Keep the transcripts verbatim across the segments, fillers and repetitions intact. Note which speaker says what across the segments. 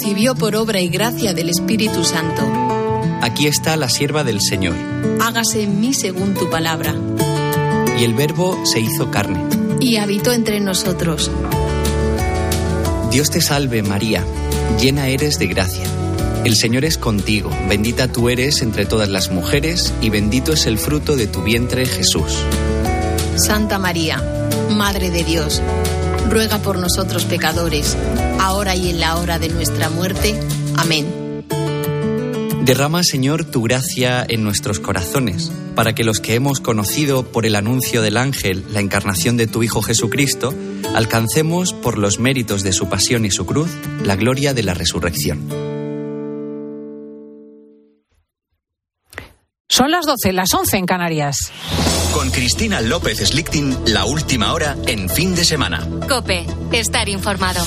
Speaker 1: concibió por obra y gracia del Espíritu Santo.
Speaker 2: Aquí está la sierva del Señor.
Speaker 1: Hágase en mí según tu palabra.
Speaker 2: Y el Verbo se hizo carne.
Speaker 1: Y habitó entre nosotros.
Speaker 2: Dios te salve, María, llena eres de gracia. El Señor es contigo, bendita tú eres entre todas las mujeres, y bendito es el fruto de tu vientre, Jesús.
Speaker 1: Santa María, Madre de Dios, ruega por nosotros pecadores, ahora y en la hora de nuestra muerte. Amén.
Speaker 2: Derrama, Señor, tu gracia en nuestros corazones, para que los que hemos conocido por el anuncio del ángel la encarnación de tu Hijo Jesucristo, alcancemos por los méritos de su pasión y su cruz la gloria de la resurrección.
Speaker 3: Son las doce, las once en Canarias.
Speaker 4: Con Cristina López Slichting, la última hora en fin de semana.
Speaker 5: COPE, estar informado.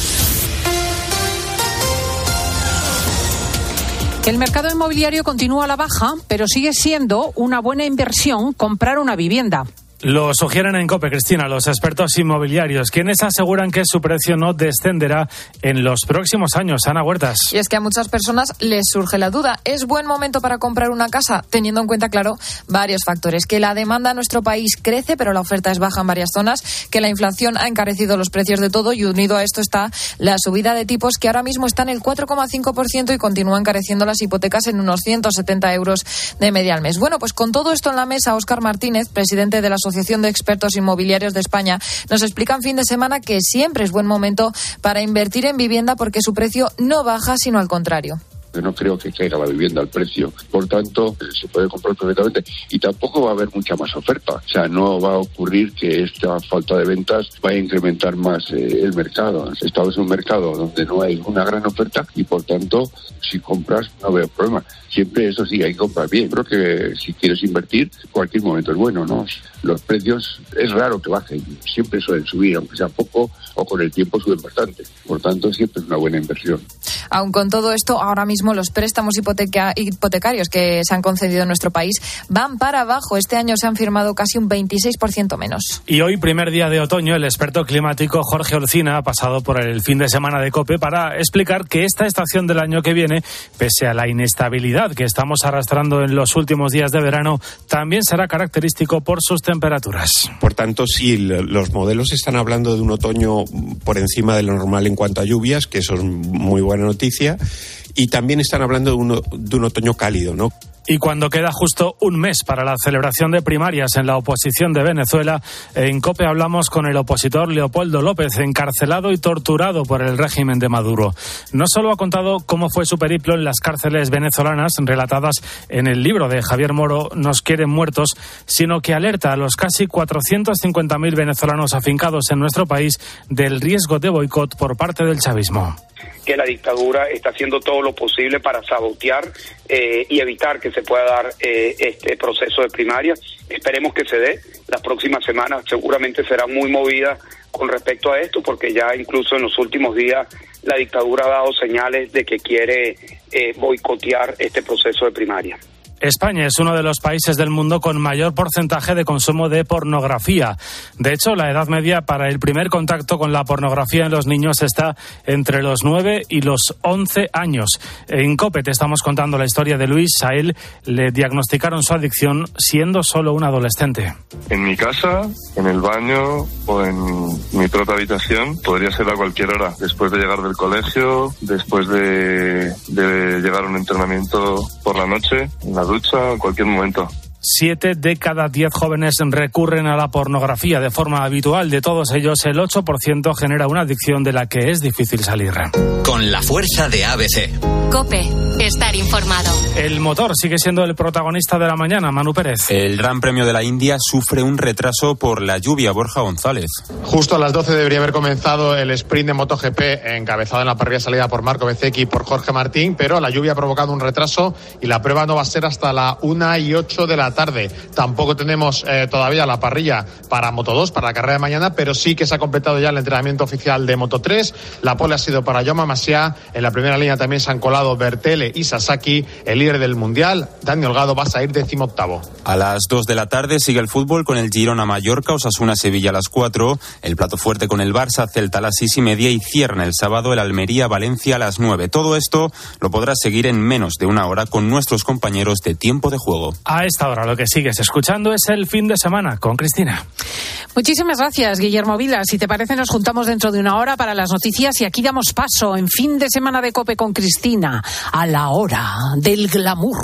Speaker 3: El mercado inmobiliario continúa a la baja, pero sigue siendo una buena inversión comprar una vivienda.
Speaker 6: Lo sugieren en COPE, Cristina, los expertos inmobiliarios, quienes aseguran que su precio no descenderá en los próximos años. Ana Huertas.
Speaker 7: Y es que a muchas personas les surge la duda. ¿Es buen momento para comprar una casa? Teniendo en cuenta, claro, varios factores. Que la demanda en nuestro país crece, pero la oferta es baja en varias zonas. Que la inflación ha encarecido los precios de todo. Y unido a esto está la subida de tipos, que ahora mismo está en el cuatro coma cinco por ciento y continúa encareciendo las hipotecas en unos ciento setenta euros de media al mes. Bueno, pues con todo esto en la mesa, Óscar Martínez, presidente de la Asociación de Expertos Inmobiliarios de España, nos explica en fin de semana que siempre es buen momento para invertir en vivienda porque su precio no baja, sino al contrario.
Speaker 8: Yo no creo que caiga la vivienda al precio, por tanto se puede comprar perfectamente y tampoco va a haber mucha más oferta, o sea, no va a ocurrir que esta falta de ventas vaya a incrementar más eh, el mercado. Estamos en un mercado donde no hay una gran oferta y por tanto si compras no veo problema. Siempre, eso sí, hay que comprar bien. Creo que si quieres invertir, cualquier momento es bueno, ¿no? Los precios es raro que bajen, siempre suelen subir, aunque sea poco, o con el tiempo suben bastante. Por tanto, siempre es una buena inversión.
Speaker 7: Aun con todo esto, ahora mismo los préstamos hipoteca- hipotecarios que se han concedido en nuestro país van para abajo. Este año se han firmado casi un veintiséis por ciento menos.
Speaker 6: Y hoy, primer día de otoño, el experto climático Jorge Olcina ha pasado por el fin de semana de COPE para explicar que esta estación del año que viene, pese a la inestabilidad que estamos arrastrando en los últimos días de verano, también será característico por sus temperaturas.
Speaker 9: Por tanto, sí, los modelos están hablando de un otoño por encima de lo normal en cuanto a lluvias, que eso es muy buena noticia, y también están hablando de un, de un otoño cálido, ¿no?
Speaker 6: Y cuando queda justo un mes para la celebración de primarias en la oposición de Venezuela, en COPE hablamos con el opositor Leopoldo López, encarcelado y torturado por el régimen de Maduro. No solo ha contado cómo fue su periplo en las cárceles venezolanas, relatadas en el libro de Javier Moro, Nos quieren muertos, sino que alerta a los casi cuatrocientos cincuenta mil venezolanos afincados en nuestro país del riesgo de boicot por parte del chavismo.
Speaker 10: Que la dictadura está haciendo todo lo posible para sabotear eh, y evitar que se pueda dar eh, este proceso de primaria. Esperemos que se dé. Las próximas semanas seguramente serán muy movidas con respecto a esto, porque ya incluso en los últimos días la dictadura ha dado señales de que quiere eh, boicotear este proceso de primaria.
Speaker 6: España es uno de los países del mundo con mayor porcentaje de consumo de pornografía. De hecho, la edad media para el primer contacto con la pornografía en los niños está entre los nueve y los once años. En COPE te estamos contando la historia de Luis. A él le diagnosticaron su adicción siendo solo un adolescente.
Speaker 11: En mi casa, en el baño o en mi propia habitación, podría ser a cualquier hora, después de llegar del colegio, después de, de llegar a un entrenamiento por la noche, en la ducha, en cualquier momento.
Speaker 6: Siete de cada diez jóvenes recurren a la pornografía de forma habitual. De todos ellos, el ocho por ciento genera una adicción de la que es difícil salir.
Speaker 4: Con la fuerza de A B C.
Speaker 5: COPE, estar informado.
Speaker 6: El motor sigue siendo el protagonista de la mañana, Manu Pérez.
Speaker 12: El Gran Premio de la India sufre un retraso por la lluvia, Borja González.
Speaker 13: Justo a las doce debería haber comenzado el sprint de MotoGP, encabezado en la parrilla salida por Marco Bezzecchi y por Jorge Martín, pero la lluvia ha provocado un retraso y la prueba no va a ser hasta la una y ocho de la tarde. Tampoco tenemos eh, todavía la parrilla para Moto dos, para la carrera de mañana, pero sí que se ha completado ya el entrenamiento oficial de Moto tres. La pole ha sido para Jaume Massià. En la primera línea también se han colado Bertel, Mukele y Sasaki, el líder del Mundial, Dani Holgado, va a salir decimoctavo.
Speaker 12: A las dos de la tarde sigue el fútbol con el Girona-Mallorca, Osasuna-Sevilla a las cuatro, el plato fuerte con el Barça-Celta a las seis y media y cierra el sábado el Almería-Valencia a las nueve. Todo esto lo podrás seguir en menos de una hora con nuestros compañeros de Tiempo de Juego.
Speaker 6: A esta hora lo que sigues escuchando es el Fin de Semana con Cristina.
Speaker 3: Muchísimas gracias, Guillermo Vila. Si te parece, nos juntamos dentro de una hora para las noticias y aquí damos paso en Fin de Semana de COPE con Cristina a la hora del glamour.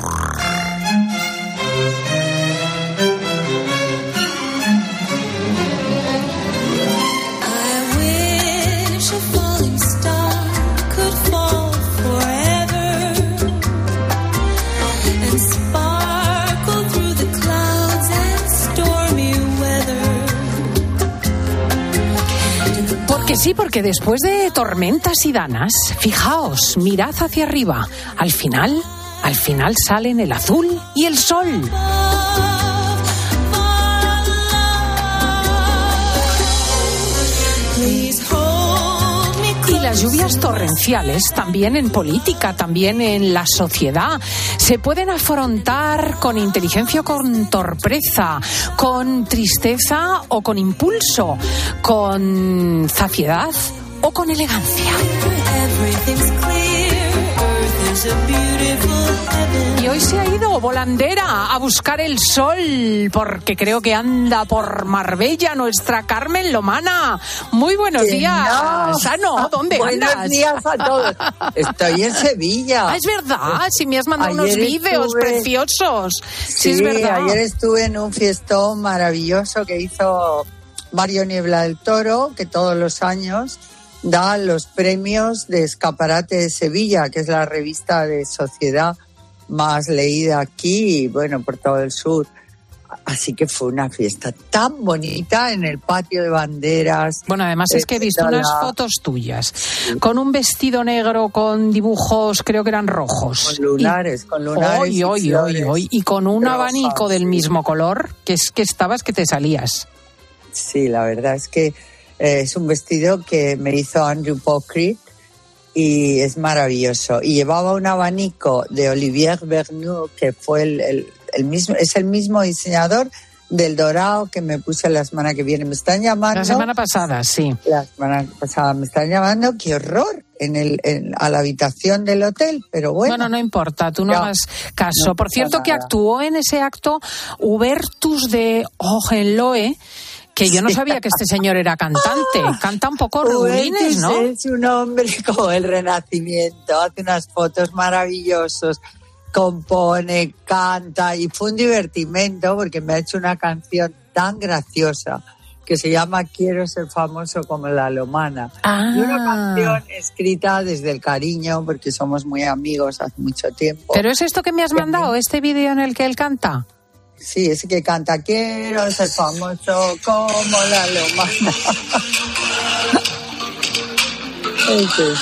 Speaker 3: Que sí, porque después de tormentas y danas, fijaos, mirad hacia arriba. Al final, al final salen el azul y el sol. Y las lluvias torrenciales, también en política, también en la sociedad, se pueden afrontar con inteligencia o con torpeza, con tristeza o con impulso, con zafiedad o con elegancia. Y hoy se ha ido volandera a buscar el sol, porque creo que anda por Marbella nuestra Carmen Lomana. Muy buenos
Speaker 14: que
Speaker 3: días.
Speaker 14: No.
Speaker 3: Sano, ¿dónde
Speaker 14: buenos
Speaker 3: andas?
Speaker 14: Buenos días a todos. Estoy en Sevilla.
Speaker 3: Ah, es verdad, si me has mandado ayer unos vídeos estuve... preciosos. Sí,
Speaker 14: sí,
Speaker 3: es verdad.
Speaker 14: Ayer estuve en un fiestón maravilloso que hizo Mario Niebla del Toro, que todos los años da los premios de Escaparate de Sevilla, que es la revista de sociedad más leída aquí y, bueno, por todo el sur. Así que fue una fiesta tan bonita en el patio de banderas.
Speaker 3: Bueno, además es que he visto unas fotos tuyas, sí, con un vestido negro con dibujos, creo que eran rojos.
Speaker 14: Con lunares, y, con lunares
Speaker 3: hoy,
Speaker 14: y
Speaker 3: hoy, hoy, hoy, y con un rojas, abanico del mismo color, que es que estabas que te salías.
Speaker 14: Sí, la verdad es que eh, es un vestido que me hizo Andrew Pockrit y es maravilloso. Y llevaba un abanico de Olivier Vernoux, que fue el, el, el mismo, es el mismo diseñador del dorado que me puse la semana que viene. Me están llamando.
Speaker 3: La semana pasada, sí.
Speaker 14: La semana pasada me están llamando. ¡Qué horror! En el, en, a la habitación del hotel, pero bueno.
Speaker 3: Bueno, no importa, tú no, no hagas caso.
Speaker 14: No
Speaker 3: Por cierto,
Speaker 14: nada.
Speaker 3: Que actuó en ese acto Hubertus de Hohenlohe, que yo no sabía que este señor era cantante. Canta un poco ruines, ¿no?
Speaker 14: Es un hombre como el Renacimiento, hace unas fotos maravillosas, compone, canta, y fue un divertimento porque me ha hecho una canción tan graciosa que se llama Quiero ser famoso como la Lomana.
Speaker 3: Ah.
Speaker 14: Y una canción escrita desde el cariño, porque somos muy amigos hace mucho tiempo.
Speaker 3: ¿Pero es esto que me has mandado, este vídeo en el que él canta?
Speaker 14: Sí, ese que canta Quiero ser famoso como la Lomana. Ese es.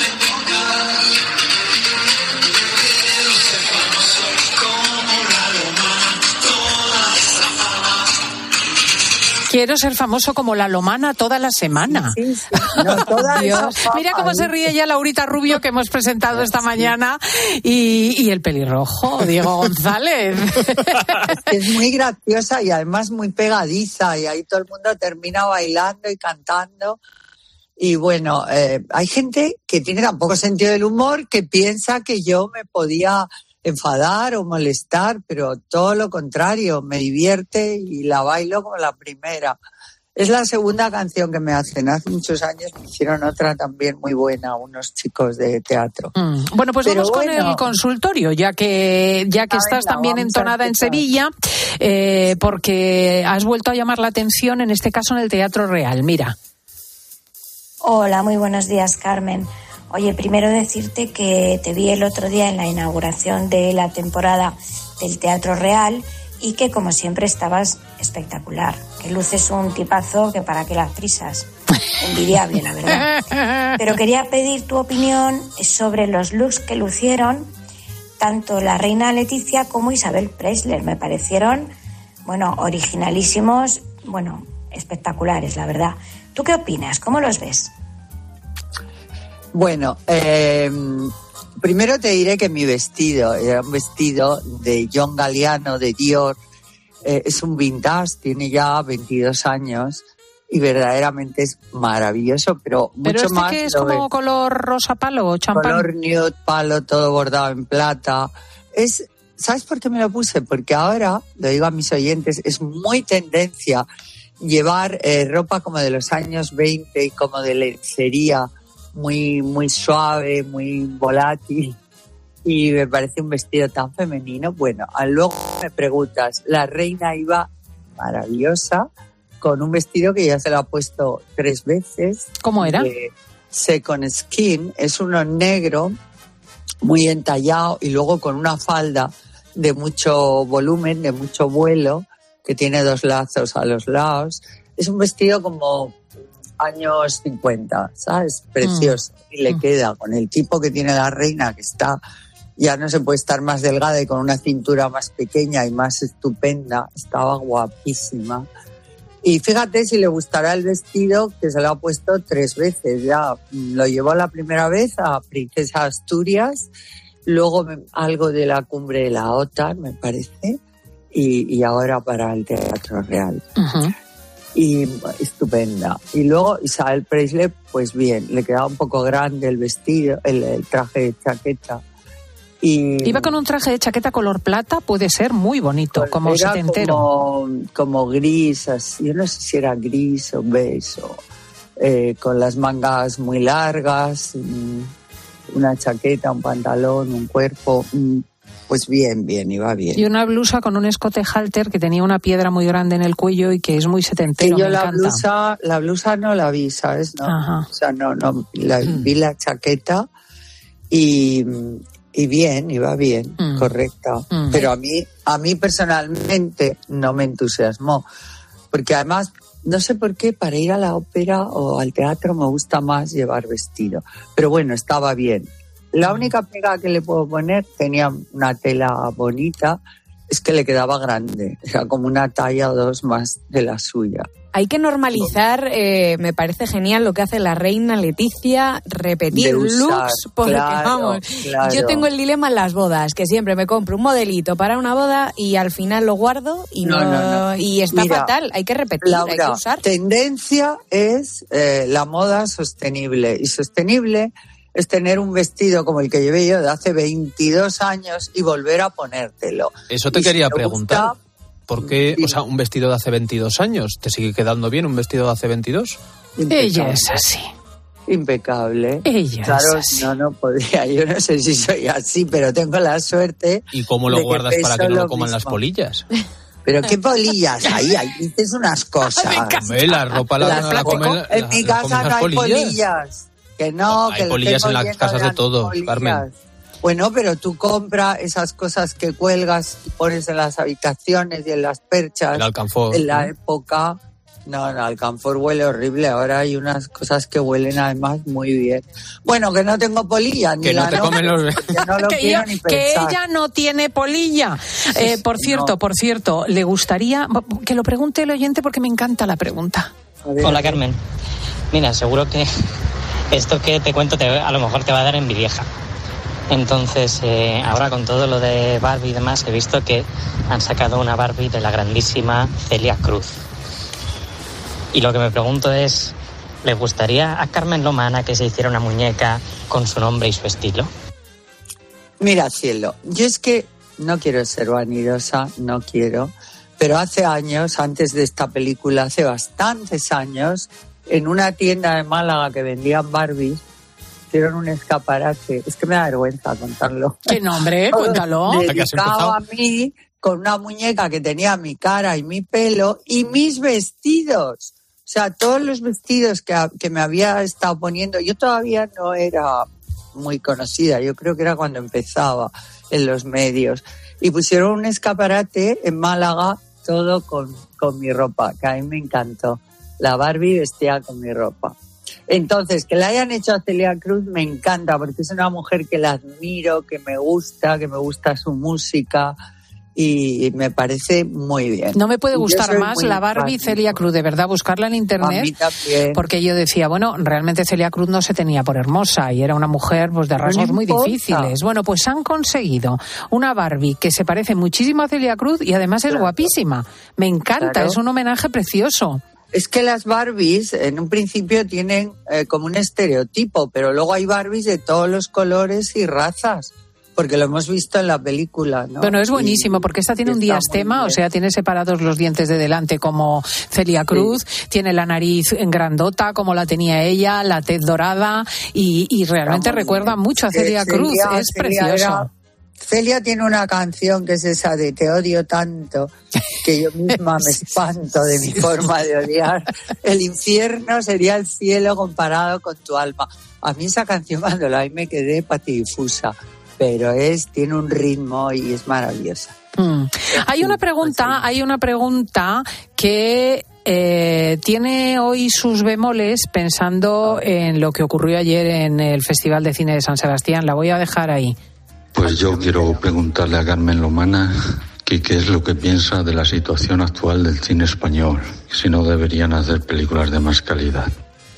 Speaker 3: Quiero ser famoso como la Lomana toda la semana.
Speaker 14: Sí, sí, sí. No, toda
Speaker 3: Dios. Mira cómo se ríe ya Laurita Rubio, que hemos presentado esta sí. mañana, y, y el pelirrojo, Diego González.
Speaker 14: Es que es muy graciosa y además muy pegadiza, y ahí todo el mundo termina bailando y cantando. Y bueno, eh, hay gente que tiene tan poco sentido del humor que piensa que yo me podía enfadar o molestar, pero todo lo contrario, me divierte y la bailo como la primera. Es la segunda canción que me hacen. Hace muchos años me hicieron otra también muy buena, unos chicos de teatro.
Speaker 3: Mm. Bueno, pues pero vamos bueno. con el consultorio, ya que ya que ah, estás venga, también entonada en Sevilla, eh, porque has vuelto a llamar la atención, en este caso en el Teatro Real. Mira.
Speaker 15: Hola, muy buenos días, Carmen. Oye, primero decirte que te vi el otro día en la inauguración de la temporada del Teatro Real y que, como siempre, estabas espectacular. Que luces un tipazo que para qué las prisas. Envidiable, la verdad. Pero quería pedir tu opinión sobre los looks que lucieron tanto la reina Leticia como Isabel Preisler. Me parecieron, bueno, originalísimos, bueno, espectaculares, la verdad. ¿Tú qué opinas? ¿Cómo los ves?
Speaker 14: Bueno, eh, primero te diré que mi vestido era un vestido de John Galliano, de Dior. Eh, es un vintage, tiene ya veintidós años y verdaderamente es maravilloso, pero,
Speaker 3: ¿Pero
Speaker 14: mucho
Speaker 3: este
Speaker 14: más.
Speaker 3: que es como
Speaker 14: ves.
Speaker 3: color rosa palo o champán?
Speaker 14: Color nude, palo, todo bordado en plata. Es, ¿sabes por qué me lo puse? Porque ahora, lo digo a mis oyentes, es muy tendencia llevar eh, ropa como de los años veinte y como de lencería, muy, muy suave, muy volátil. Y me parece un vestido tan femenino. Bueno, luego me preguntas, la reina iba maravillosa con un vestido que ya se lo ha puesto tres veces.
Speaker 3: ¿Cómo era?
Speaker 14: De Second Skin. Es uno negro, muy entallado y luego con una falda de mucho volumen, de mucho vuelo, que tiene dos lazos a los lados. Es un vestido como años cincuenta, ¿sabes? Precioso. Mm. Y le queda con el tipo que tiene la reina, que está, ya no se puede estar más delgada y con una cintura más pequeña y más estupenda. Estaba guapísima. Y fíjate si le gustará el vestido, que se lo ha puesto tres veces ya. Lo llevó la primera vez a Princesa Asturias, luego algo de la Cumbre de la OTAN, me parece, y, y ahora para el Teatro Real. Uh-huh. Y estupenda. Y luego Isabel Presley, pues bien, le quedaba un poco grande el vestido, el, el traje de chaqueta. Y
Speaker 3: iba con un traje de chaqueta color plata, puede ser muy bonito, pues como setentero.
Speaker 14: Como, como gris, así, yo no sé si era gris o beige, o, eh, con las mangas muy largas, una chaqueta, un pantalón, un cuerpo. Pues bien, bien, iba bien.
Speaker 3: Y una blusa con un escote halter que tenía una piedra muy grande en el cuello y que es muy setentero.
Speaker 14: Y yo
Speaker 3: me
Speaker 14: la
Speaker 3: encanta.
Speaker 14: blusa, la blusa no la vi, ¿sabes? No,
Speaker 3: Ajá.
Speaker 14: O sea, no, no, la, mm. vi la chaqueta y, y bien, iba bien, mm. correcta. Mm. Pero a mí, a mí personalmente no me entusiasmó, porque además, no sé por qué, para ir a la ópera o al teatro me gusta más llevar vestido. Pero bueno, estaba bien. La única pega que le puedo poner, tenía una tela bonita, es que le quedaba grande. Era como una talla o dos más de la suya.
Speaker 16: Hay que normalizar, eh, me parece genial lo que hace la reina Leticia, repetir usar, looks, porque
Speaker 14: claro,
Speaker 16: vamos,
Speaker 14: claro.
Speaker 16: Yo tengo el dilema en las bodas, que siempre me compro un modelito para una boda y al final lo guardo y no, no, no, no. y está Mira, fatal, hay que repetir,
Speaker 14: Laura,
Speaker 16: hay que usar.
Speaker 14: Tendencia es eh, la moda sostenible, y sostenible es tener un vestido como el que llevé yo de hace veintidós años y volver a ponértelo.
Speaker 17: Eso te
Speaker 14: y
Speaker 17: quería
Speaker 14: si te
Speaker 17: preguntar.
Speaker 14: Gusta,
Speaker 17: ¿Por qué, o sea, un vestido de hace veintidós años? ¿Te sigue quedando bien un vestido de hace veintidós?
Speaker 14: Impecable.
Speaker 3: Ella es así.
Speaker 14: Impecable.
Speaker 3: Ella
Speaker 14: claro,
Speaker 3: es así.
Speaker 14: No, no podría. Yo no sé si soy así, pero tengo la suerte.
Speaker 17: ¿Y cómo lo guardas para que no lo coman mismo. Las polillas?
Speaker 14: Pero qué polillas, ahí, ahí dices unas cosas.
Speaker 17: Hombre, la ropa la, la, la comen.
Speaker 14: En mi casa no hay polillas. polillas. Que no,
Speaker 17: hay
Speaker 14: que
Speaker 17: polillas en las casas de todos, Carmen.
Speaker 14: Bueno, pero tú compras esas cosas que cuelgas y pones en las habitaciones y en las perchas.
Speaker 17: El alcanfor.
Speaker 14: En la ¿no? época. No, no, alcanfor huele horrible. Ahora hay unas cosas que huelen además muy bien. Bueno, que no tengo polilla. Ni
Speaker 17: que
Speaker 14: la
Speaker 17: no te
Speaker 14: no,
Speaker 17: comen los...
Speaker 14: no lo
Speaker 3: que,
Speaker 14: quiero
Speaker 3: yo,
Speaker 14: ni
Speaker 3: que
Speaker 14: pensar.
Speaker 3: ella no tiene polilla. Eh, por cierto, no. por cierto, le gustaría que lo pregunte el oyente porque me encanta la pregunta.
Speaker 18: Ver, Hola, Carmen. Mira, seguro que esto que te cuento te, a lo mejor te va a dar envidieja. Entonces, eh, ahora con todo lo de Barbie y demás, he visto que han sacado una Barbie de la grandísima Celia Cruz. Y lo que me pregunto es, ¿le gustaría a Carmen Lomana que se hiciera una muñeca con su nombre y su estilo?
Speaker 14: Mira, cielo, yo es que no quiero ser vanidosa, no quiero, pero hace años, antes de esta película, hace bastantes años, en una tienda de Málaga que vendían Barbies, hicieron un escaparate. Es que me da vergüenza contarlo.
Speaker 3: ¿Qué nombre? Cuéntalo.
Speaker 14: Dedicado a mí, con una muñeca que tenía mi cara y mi pelo y mis vestidos. O sea, todos los vestidos que, que me había estado poniendo. Yo todavía no era muy conocida. Yo creo que era cuando empezaba en los medios. Y pusieron un escaparate en Málaga, todo con, con mi ropa, que a mí me encantó. La Barbie vestida con mi ropa. Entonces, que la hayan hecho a Celia Cruz me encanta, porque es una mujer que la admiro, que me gusta, que me gusta su música, y me parece muy bien.
Speaker 3: No me puede gustar más la Barbie Celia Cruz, de verdad, buscarla en internet.
Speaker 14: A mí también.
Speaker 3: Porque yo decía, bueno, realmente Celia Cruz no se tenía por hermosa y era una mujer pues de rasgos no muy difíciles. Bueno, pues han conseguido una Barbie que se parece muchísimo a Celia Cruz y además es claro. guapísima. Me encanta, claro. es un homenaje precioso.
Speaker 14: Es que las Barbies en un principio tienen eh, como un estereotipo, pero luego hay Barbies de todos los colores y razas. Porque lo hemos visto en la película, ¿no?
Speaker 3: Bueno, es buenísimo, y, porque esta tiene un diastema, o sea, tiene separados los dientes de delante como Celia Cruz, sí. tiene la nariz en grandota como la tenía ella, la tez dorada, y, y realmente recuerda bien. mucho a Celia sí, Cruz, Celia, es Celia precioso. Era,
Speaker 14: Celia tiene una canción que es esa de Te odio tanto, que yo misma me espanto de mi forma de odiar. El infierno sería el cielo comparado con tu alma. A mí esa canción cuando la vi me quedé patidifusa. Pero es, tiene un ritmo y es maravillosa.
Speaker 3: Mm. Hay una pregunta, hay una pregunta que eh, tiene hoy sus bemoles pensando en lo que ocurrió ayer en el Festival de Cine de San Sebastián. La voy a dejar ahí.
Speaker 19: Pues yo quiero preguntarle a Carmen Lomana que qué es lo que piensa de la situación actual del cine español, si no deberían hacer películas de más calidad.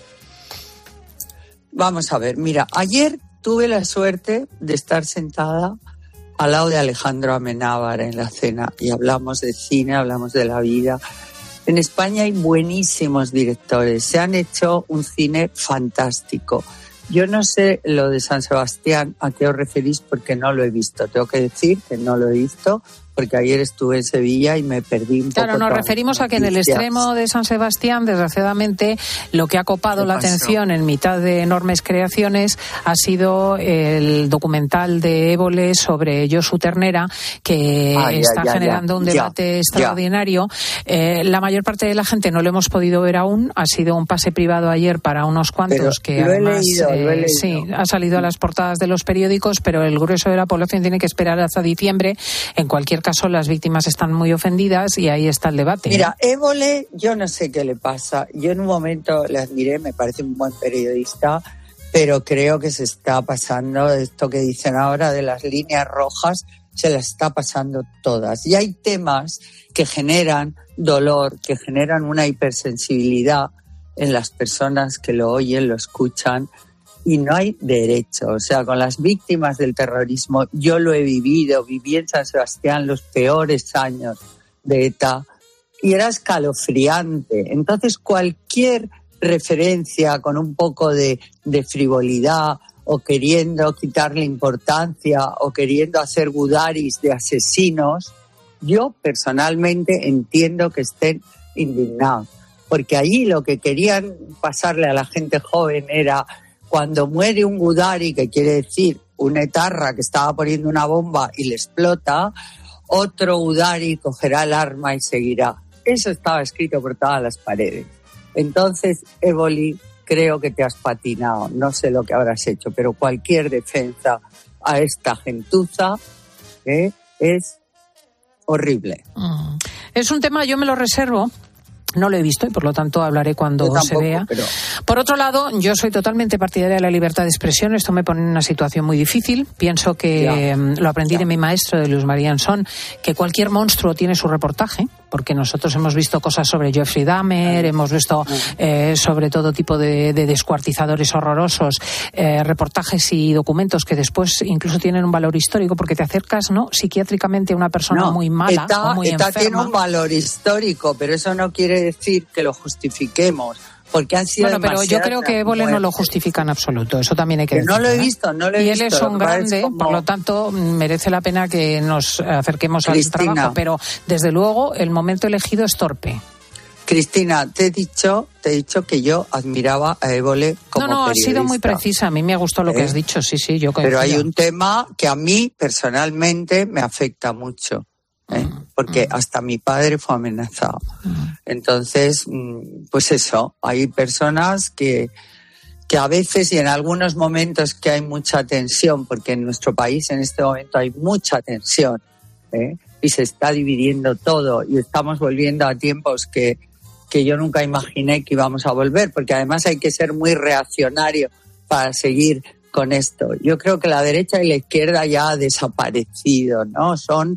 Speaker 14: Vamos a ver, mira, ayer tuve la suerte de estar sentada al lado de Alejandro Amenábar en la cena y hablamos de cine, hablamos de la vida. En España hay buenísimos directores, se han hecho un cine fantástico. Yo no sé lo de San Sebastián, a qué os referís, porque no lo he visto. Tengo que decir que no lo he visto, porque ayer estuve en Sevilla y me perdí un
Speaker 3: claro,
Speaker 14: poco.
Speaker 3: Claro, nos referimos a que en el extremo de San Sebastián, desgraciadamente, lo que ha copado la atención en mitad de enormes creaciones ha sido el documental de Évole sobre Josu Ternera, que ah, ya, está ya, generando ya, un debate ya, extraordinario. Ya. Eh, la mayor parte de la gente no lo hemos podido ver aún. Ha sido un pase privado ayer para unos cuantos pero que además
Speaker 14: leído,
Speaker 3: eh, sí, ha salido a las portadas de los periódicos, pero el grueso de la población tiene que esperar hasta diciembre. En cualquier caso, las víctimas están muy ofendidas y ahí está el debate.
Speaker 14: Mira, Évole, yo no sé qué le pasa. Yo en un momento le admiré, me parece un buen periodista, pero creo que se está pasando esto que dicen ahora de las líneas rojas, se las está pasando todas. Y hay temas que generan dolor, que generan una hipersensibilidad en las personas que lo oyen, lo escuchan, y no hay derecho. O sea, con las víctimas del terrorismo, yo lo he vivido, viví en San Sebastián los peores años de ETA y era escalofriante. Entonces, cualquier referencia con un poco de, de frivolidad o queriendo quitarle importancia o queriendo hacer gudaris de asesinos, yo personalmente entiendo que estén indignados. Porque allí lo que querían pasarle a la gente joven era: cuando muere un gudari, que quiere decir un etarra que estaba poniendo una bomba y le explota, otro gudari cogerá el arma y seguirá. Eso estaba escrito por todas las paredes. Entonces, Évole, creo que te has patinado. No sé lo que habrás hecho, pero cualquier defensa a esta gentuza ¿eh? es horrible.
Speaker 3: Mm. Es un tema, yo me lo reservo. No lo he visto y por lo tanto hablaré cuando tampoco, se vea. Pero... Por otro lado, yo soy totalmente partidaria de la libertad de expresión. Esto me pone en una situación muy difícil. Pienso que ya, lo aprendí ya. de mi maestro, de Luis María Ansón, que cualquier monstruo tiene su reportaje, porque nosotros hemos visto cosas sobre Jeffrey Dahmer, hemos visto eh, sobre todo tipo de, de descuartizadores horrorosos, eh, reportajes y documentos que después incluso tienen un valor histórico, porque te acercas, ¿no?, psiquiátricamente a una persona no, muy mala
Speaker 14: ETA,
Speaker 3: o muy
Speaker 14: ETA
Speaker 3: enferma.
Speaker 14: Tiene un valor histórico, pero eso no quiere decir que lo justifiquemos, porque han sido
Speaker 3: bueno, pero yo creo que Évole no lo justifica en absoluto, eso también hay que decirlo.
Speaker 14: No lo he visto, ¿eh? no lo he
Speaker 3: y
Speaker 14: visto.
Speaker 3: Y él es un grande,
Speaker 14: como...
Speaker 3: por lo tanto merece la pena que nos acerquemos
Speaker 14: Cristina.
Speaker 3: al trabajo, pero desde luego el momento elegido es torpe.
Speaker 14: Cristina, te he dicho, te he dicho que yo admiraba a Évole como
Speaker 3: No, no,
Speaker 14: periodista.
Speaker 3: has sido muy precisa, a mí me gustó lo ¿Eh? que has dicho, sí, sí, yo coincido.
Speaker 14: Pero hay un tema que a mí personalmente me afecta mucho. ¿Eh? Porque hasta mi padre fue amenazado. Entonces, pues eso, hay personas que, que a veces y en algunos momentos que hay mucha tensión, porque en nuestro país en este momento hay mucha tensión, ¿eh? y se está dividiendo todo y estamos volviendo a tiempos que, que yo nunca imaginé que íbamos a volver, porque además hay que ser muy reaccionario para seguir con esto. Yo creo que la derecha y la izquierda ya ha desaparecido, ¿no? Son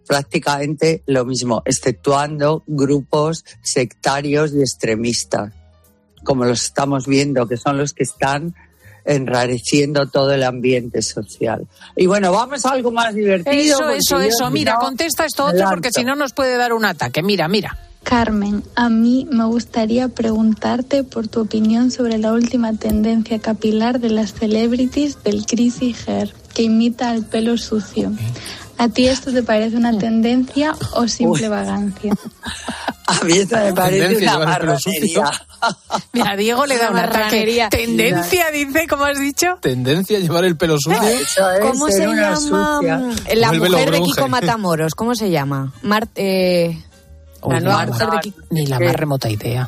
Speaker 14: prácticamente lo mismo, exceptuando grupos sectarios y extremistas, como los estamos viendo, que son los que están enrareciendo todo el ambiente social. Y bueno, vamos a algo más divertido.
Speaker 3: Eso, eso, eso. Mira, contesta esto otro porque si no nos puede dar un ataque. Mira, mira.
Speaker 20: Carmen, a mí me gustaría preguntarte por tu opinión sobre la última tendencia capilar de las celebrities del greasy hair, que imita al pelo sucio. ¿A ti esto te parece una tendencia o simple Uy. vagancia?
Speaker 14: A mí esto me parece una marronería.
Speaker 3: Mira, Diego le da una marronería. ¿Tendencia, dice? ¿Cómo has dicho?
Speaker 17: ¿Tendencia a llevar el pelo sucio?
Speaker 16: ¿Cómo se llama? Sucia. La mujer de Kiko Matamoros, ¿cómo se llama? Mar eh,
Speaker 3: Uy, la nueva Marta, mujer de Kiko. Ni la más remota idea.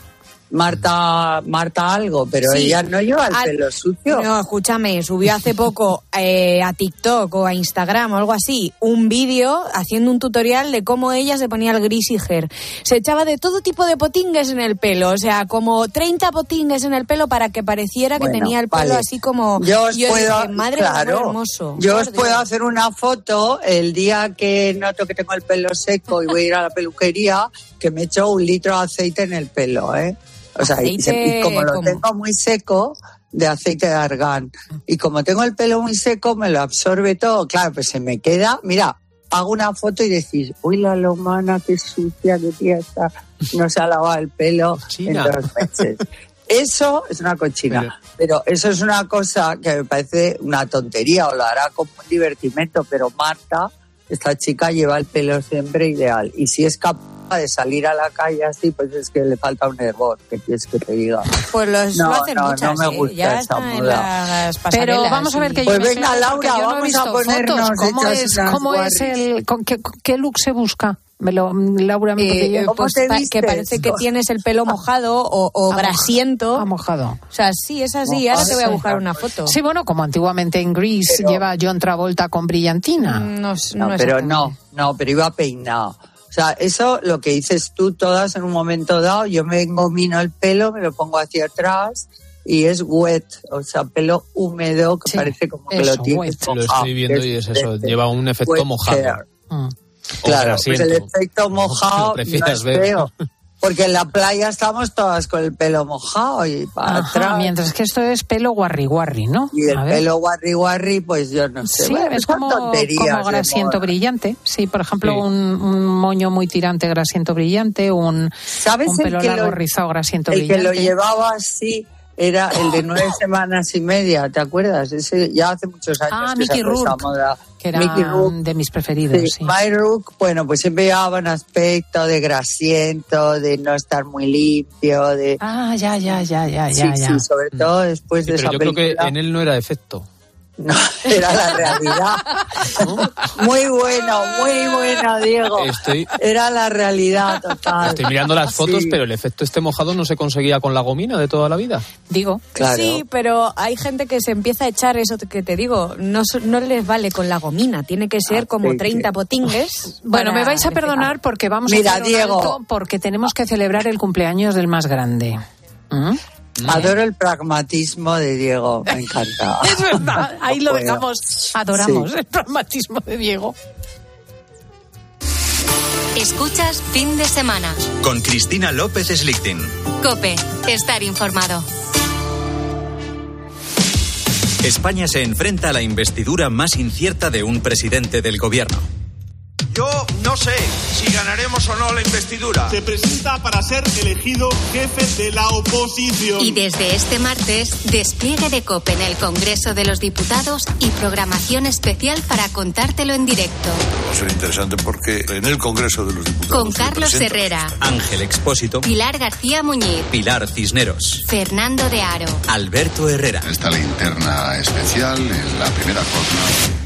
Speaker 14: Marta, Marta algo, pero sí. ella no lleva el Al, pelo sucio.
Speaker 16: No, escúchame, subió hace poco eh, a TikTok o a Instagram o algo así un vídeo haciendo un tutorial de cómo ella se ponía el greasy hair. Se echaba de todo tipo de potingues en el pelo, o sea, como treinta potingues en el pelo para que pareciera que bueno, tenía el pelo vale. así como...
Speaker 14: Yo os
Speaker 16: yo
Speaker 14: puedo,
Speaker 16: dije, madre
Speaker 14: claro,
Speaker 16: mía, hermoso.
Speaker 14: Yo os puedo hacer una foto el día que noto que tengo el pelo seco y voy a ir a la peluquería, que me echo un litro de aceite en el pelo, ¿eh? O sea, y, y como lo ¿cómo? tengo muy seco, de aceite de argán. Y como tengo el pelo muy seco, me lo absorbe todo. Claro, pues se me queda... Mira, hago una foto y decís, uy, la lomana, qué sucia, qué tía está. No se ha lavado el pelo China. en dos meses. Eso es una cochina. Pero... pero eso es una cosa que me parece una tontería, o lo hará como un divertimento. Pero Marta, esta chica, lleva el pelo siempre ideal. Y si es capaz de salir a la calle así, pues es que le falta un hervor, ¿qué quieres que te diga?
Speaker 16: Pues los,
Speaker 14: no,
Speaker 16: lo hacen
Speaker 14: no,
Speaker 16: muchas,
Speaker 14: no me gusta
Speaker 16: ¿eh? Ya
Speaker 14: esa
Speaker 16: está
Speaker 14: moda.
Speaker 16: En
Speaker 3: pero vamos a ver que
Speaker 14: pues
Speaker 3: yo
Speaker 14: venga, Laura,
Speaker 3: yo
Speaker 14: vamos
Speaker 3: no
Speaker 14: a ponernos
Speaker 3: fotos. ¿Cómo es, cómo es el, con qué, qué look se busca? Me lo, Laura, me
Speaker 16: eh, pues, pa, que parece que tienes el pelo mojado o, o
Speaker 3: ha
Speaker 16: grasiento.
Speaker 3: Ha mojado.
Speaker 16: O sea, sí, es así. Ahora te voy a buscar una foto.
Speaker 3: Sí, bueno, como antiguamente en Grease pero, lleva John Travolta con brillantina.
Speaker 14: No, no, no pero no, no, pero iba peinado. O sea, eso lo que dices tú todas en un momento dado, yo me engomino el pelo, me lo pongo hacia atrás y es wet, o sea, pelo húmedo que sí, parece como que
Speaker 17: eso,
Speaker 14: lo tienes mojado.
Speaker 17: Lo estoy viendo es, y es eso, este, lleva un efecto mojado. Mm.
Speaker 14: Claro, pues el efecto mojado no es feo. Porque en la playa estamos todas con el pelo mojado y para
Speaker 3: Ajá,
Speaker 14: atrás.
Speaker 3: Mientras que esto es pelo guarri guarri, ¿no?
Speaker 14: Y el pelo guarri guarri, pues yo no sé.
Speaker 3: Sí,
Speaker 14: bueno,
Speaker 3: es como, como grasiento brillante. Sí, por ejemplo, sí. un, un moño muy tirante grasiento brillante, un,
Speaker 14: ¿sabes
Speaker 3: un pelo
Speaker 14: el que
Speaker 3: largo
Speaker 14: lo,
Speaker 3: rizado grasiento
Speaker 14: el
Speaker 3: brillante.
Speaker 14: El que lo llevaba así era el de nueve semanas y media, ¿te acuerdas? Ese ya hace muchos años
Speaker 3: ah,
Speaker 14: que
Speaker 3: Mickey
Speaker 14: sacó esa
Speaker 3: Rourke,
Speaker 14: moda.
Speaker 3: Que era Mickey Rourke, de mis preferidos. Sí, sí.
Speaker 14: Mickey Rourke, bueno, pues siempre llevaba un aspecto de grasiento, de no estar muy limpio, de...
Speaker 3: Ah, ya, ya, ya, ya,
Speaker 14: sí,
Speaker 3: ya.
Speaker 14: Sí, sí, sobre todo después
Speaker 17: sí,
Speaker 14: de
Speaker 17: pero
Speaker 14: esa
Speaker 17: yo
Speaker 14: película.
Speaker 17: Creo que en él no era efecto.
Speaker 14: No, era la realidad. Muy bueno, muy bueno, Diego.
Speaker 17: Estoy...
Speaker 14: Era la realidad total.
Speaker 17: Estoy mirando las fotos,
Speaker 14: sí.
Speaker 17: pero el efecto este mojado no se conseguía con la gomina de toda la vida.
Speaker 3: Digo,
Speaker 14: claro.
Speaker 16: Sí, pero hay gente que se empieza a echar eso que te digo. No, no les vale con la gomina. Tiene que ser como sí, treinta sí. potingues.
Speaker 3: Bueno, me vais a perdonar porque vamos
Speaker 14: Mira,
Speaker 3: a hacer un
Speaker 14: Diego.
Speaker 3: alto porque tenemos que celebrar el cumpleaños del más grande. ¿Mm?
Speaker 14: Adoro el pragmatismo de Diego, me encanta.
Speaker 3: Es verdad, ahí lo bueno. dejamos. Adoramos sí. el pragmatismo de Diego.
Speaker 5: Escuchas Fin de Semana
Speaker 4: con Cristina López Slichting.
Speaker 5: COPE, estar informado.
Speaker 4: España se enfrenta a la investidura más incierta de un presidente del gobierno.
Speaker 21: Yo no sé si ganaremos o no la investidura.
Speaker 22: Se presenta para ser elegido jefe de la oposición.
Speaker 5: Y desde este martes, despliegue de COPE en el Congreso de los Diputados y programación especial para contártelo en directo.
Speaker 21: Va a ser interesante porque en el Congreso de los Diputados...
Speaker 5: Con Carlos Herrera,
Speaker 4: Ángel Expósito,
Speaker 5: Pilar García Muñiz,
Speaker 4: Pilar Cisneros,
Speaker 5: Fernando de Aro,
Speaker 4: Alberto Herrera.
Speaker 23: Esta linterna especial es la primera cosa...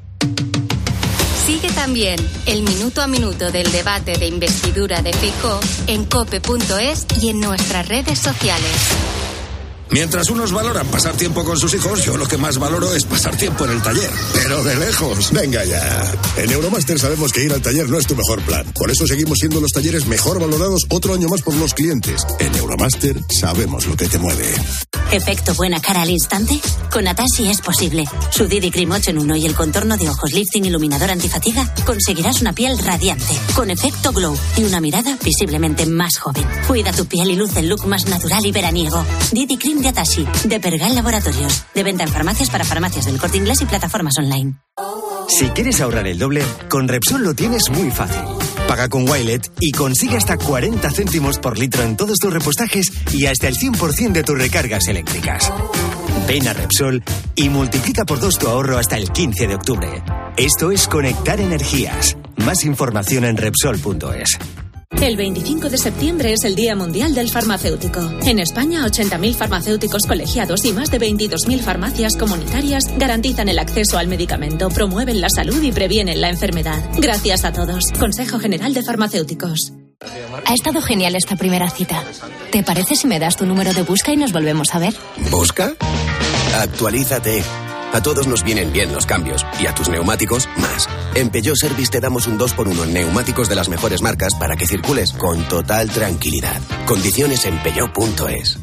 Speaker 5: Sigue también el minuto a minuto del debate de investidura de Feijóo en cope punto es y en nuestras redes sociales.
Speaker 24: Mientras unos valoran pasar tiempo con sus hijos, yo lo que más valoro es pasar tiempo en el taller. Pero de lejos. Venga ya. En Euromaster sabemos que ir al taller no es tu mejor plan. Por eso seguimos siendo los talleres mejor valorados otro año más por los clientes. En Euromaster sabemos lo que te mueve.
Speaker 1: ¿Efecto buena cara al instante? Con Atashi es posible. Su D D Cream ocho en uno y el contorno de ojos lifting iluminador antifatiga conseguirás una piel radiante, con efecto glow y una mirada visiblemente más joven. Cuida tu piel y luce el look más natural y veraniego. D D Cream de Atashi, de Pergal Laboratorios. De venta en farmacias para farmacias del Corte Inglés y plataformas online.
Speaker 2: Si quieres ahorrar el doble, con Repsol lo tienes muy fácil. Paga con Wilet y consigue hasta cuarenta céntimos por litro en todos tus repostajes y hasta el cien por ciento de tus recargas eléctricas. Ven a Repsol y multiplica por dos tu ahorro hasta el quince de octubre. Esto es conectar energías. Más información en Repsol punto es.
Speaker 7: El veinticinco de septiembre es el Día Mundial del Farmacéutico. En España, ochenta mil farmacéuticos colegiados y más de veintidós mil farmacias comunitarias garantizan el acceso al medicamento, promueven la salud y previenen la enfermedad. Gracias a todos. Consejo General de Farmacéuticos.
Speaker 8: Ha estado genial esta primera cita. ¿Te parece si me das tu número de busca y nos volvemos a ver?
Speaker 25: ¿Busca? Actualízate. A todos nos vienen bien los cambios, y a tus neumáticos, más. En Peugeot Service te damos un dos por uno en neumáticos de las mejores marcas para que circules con total tranquilidad. Condiciones en peugeot punto es.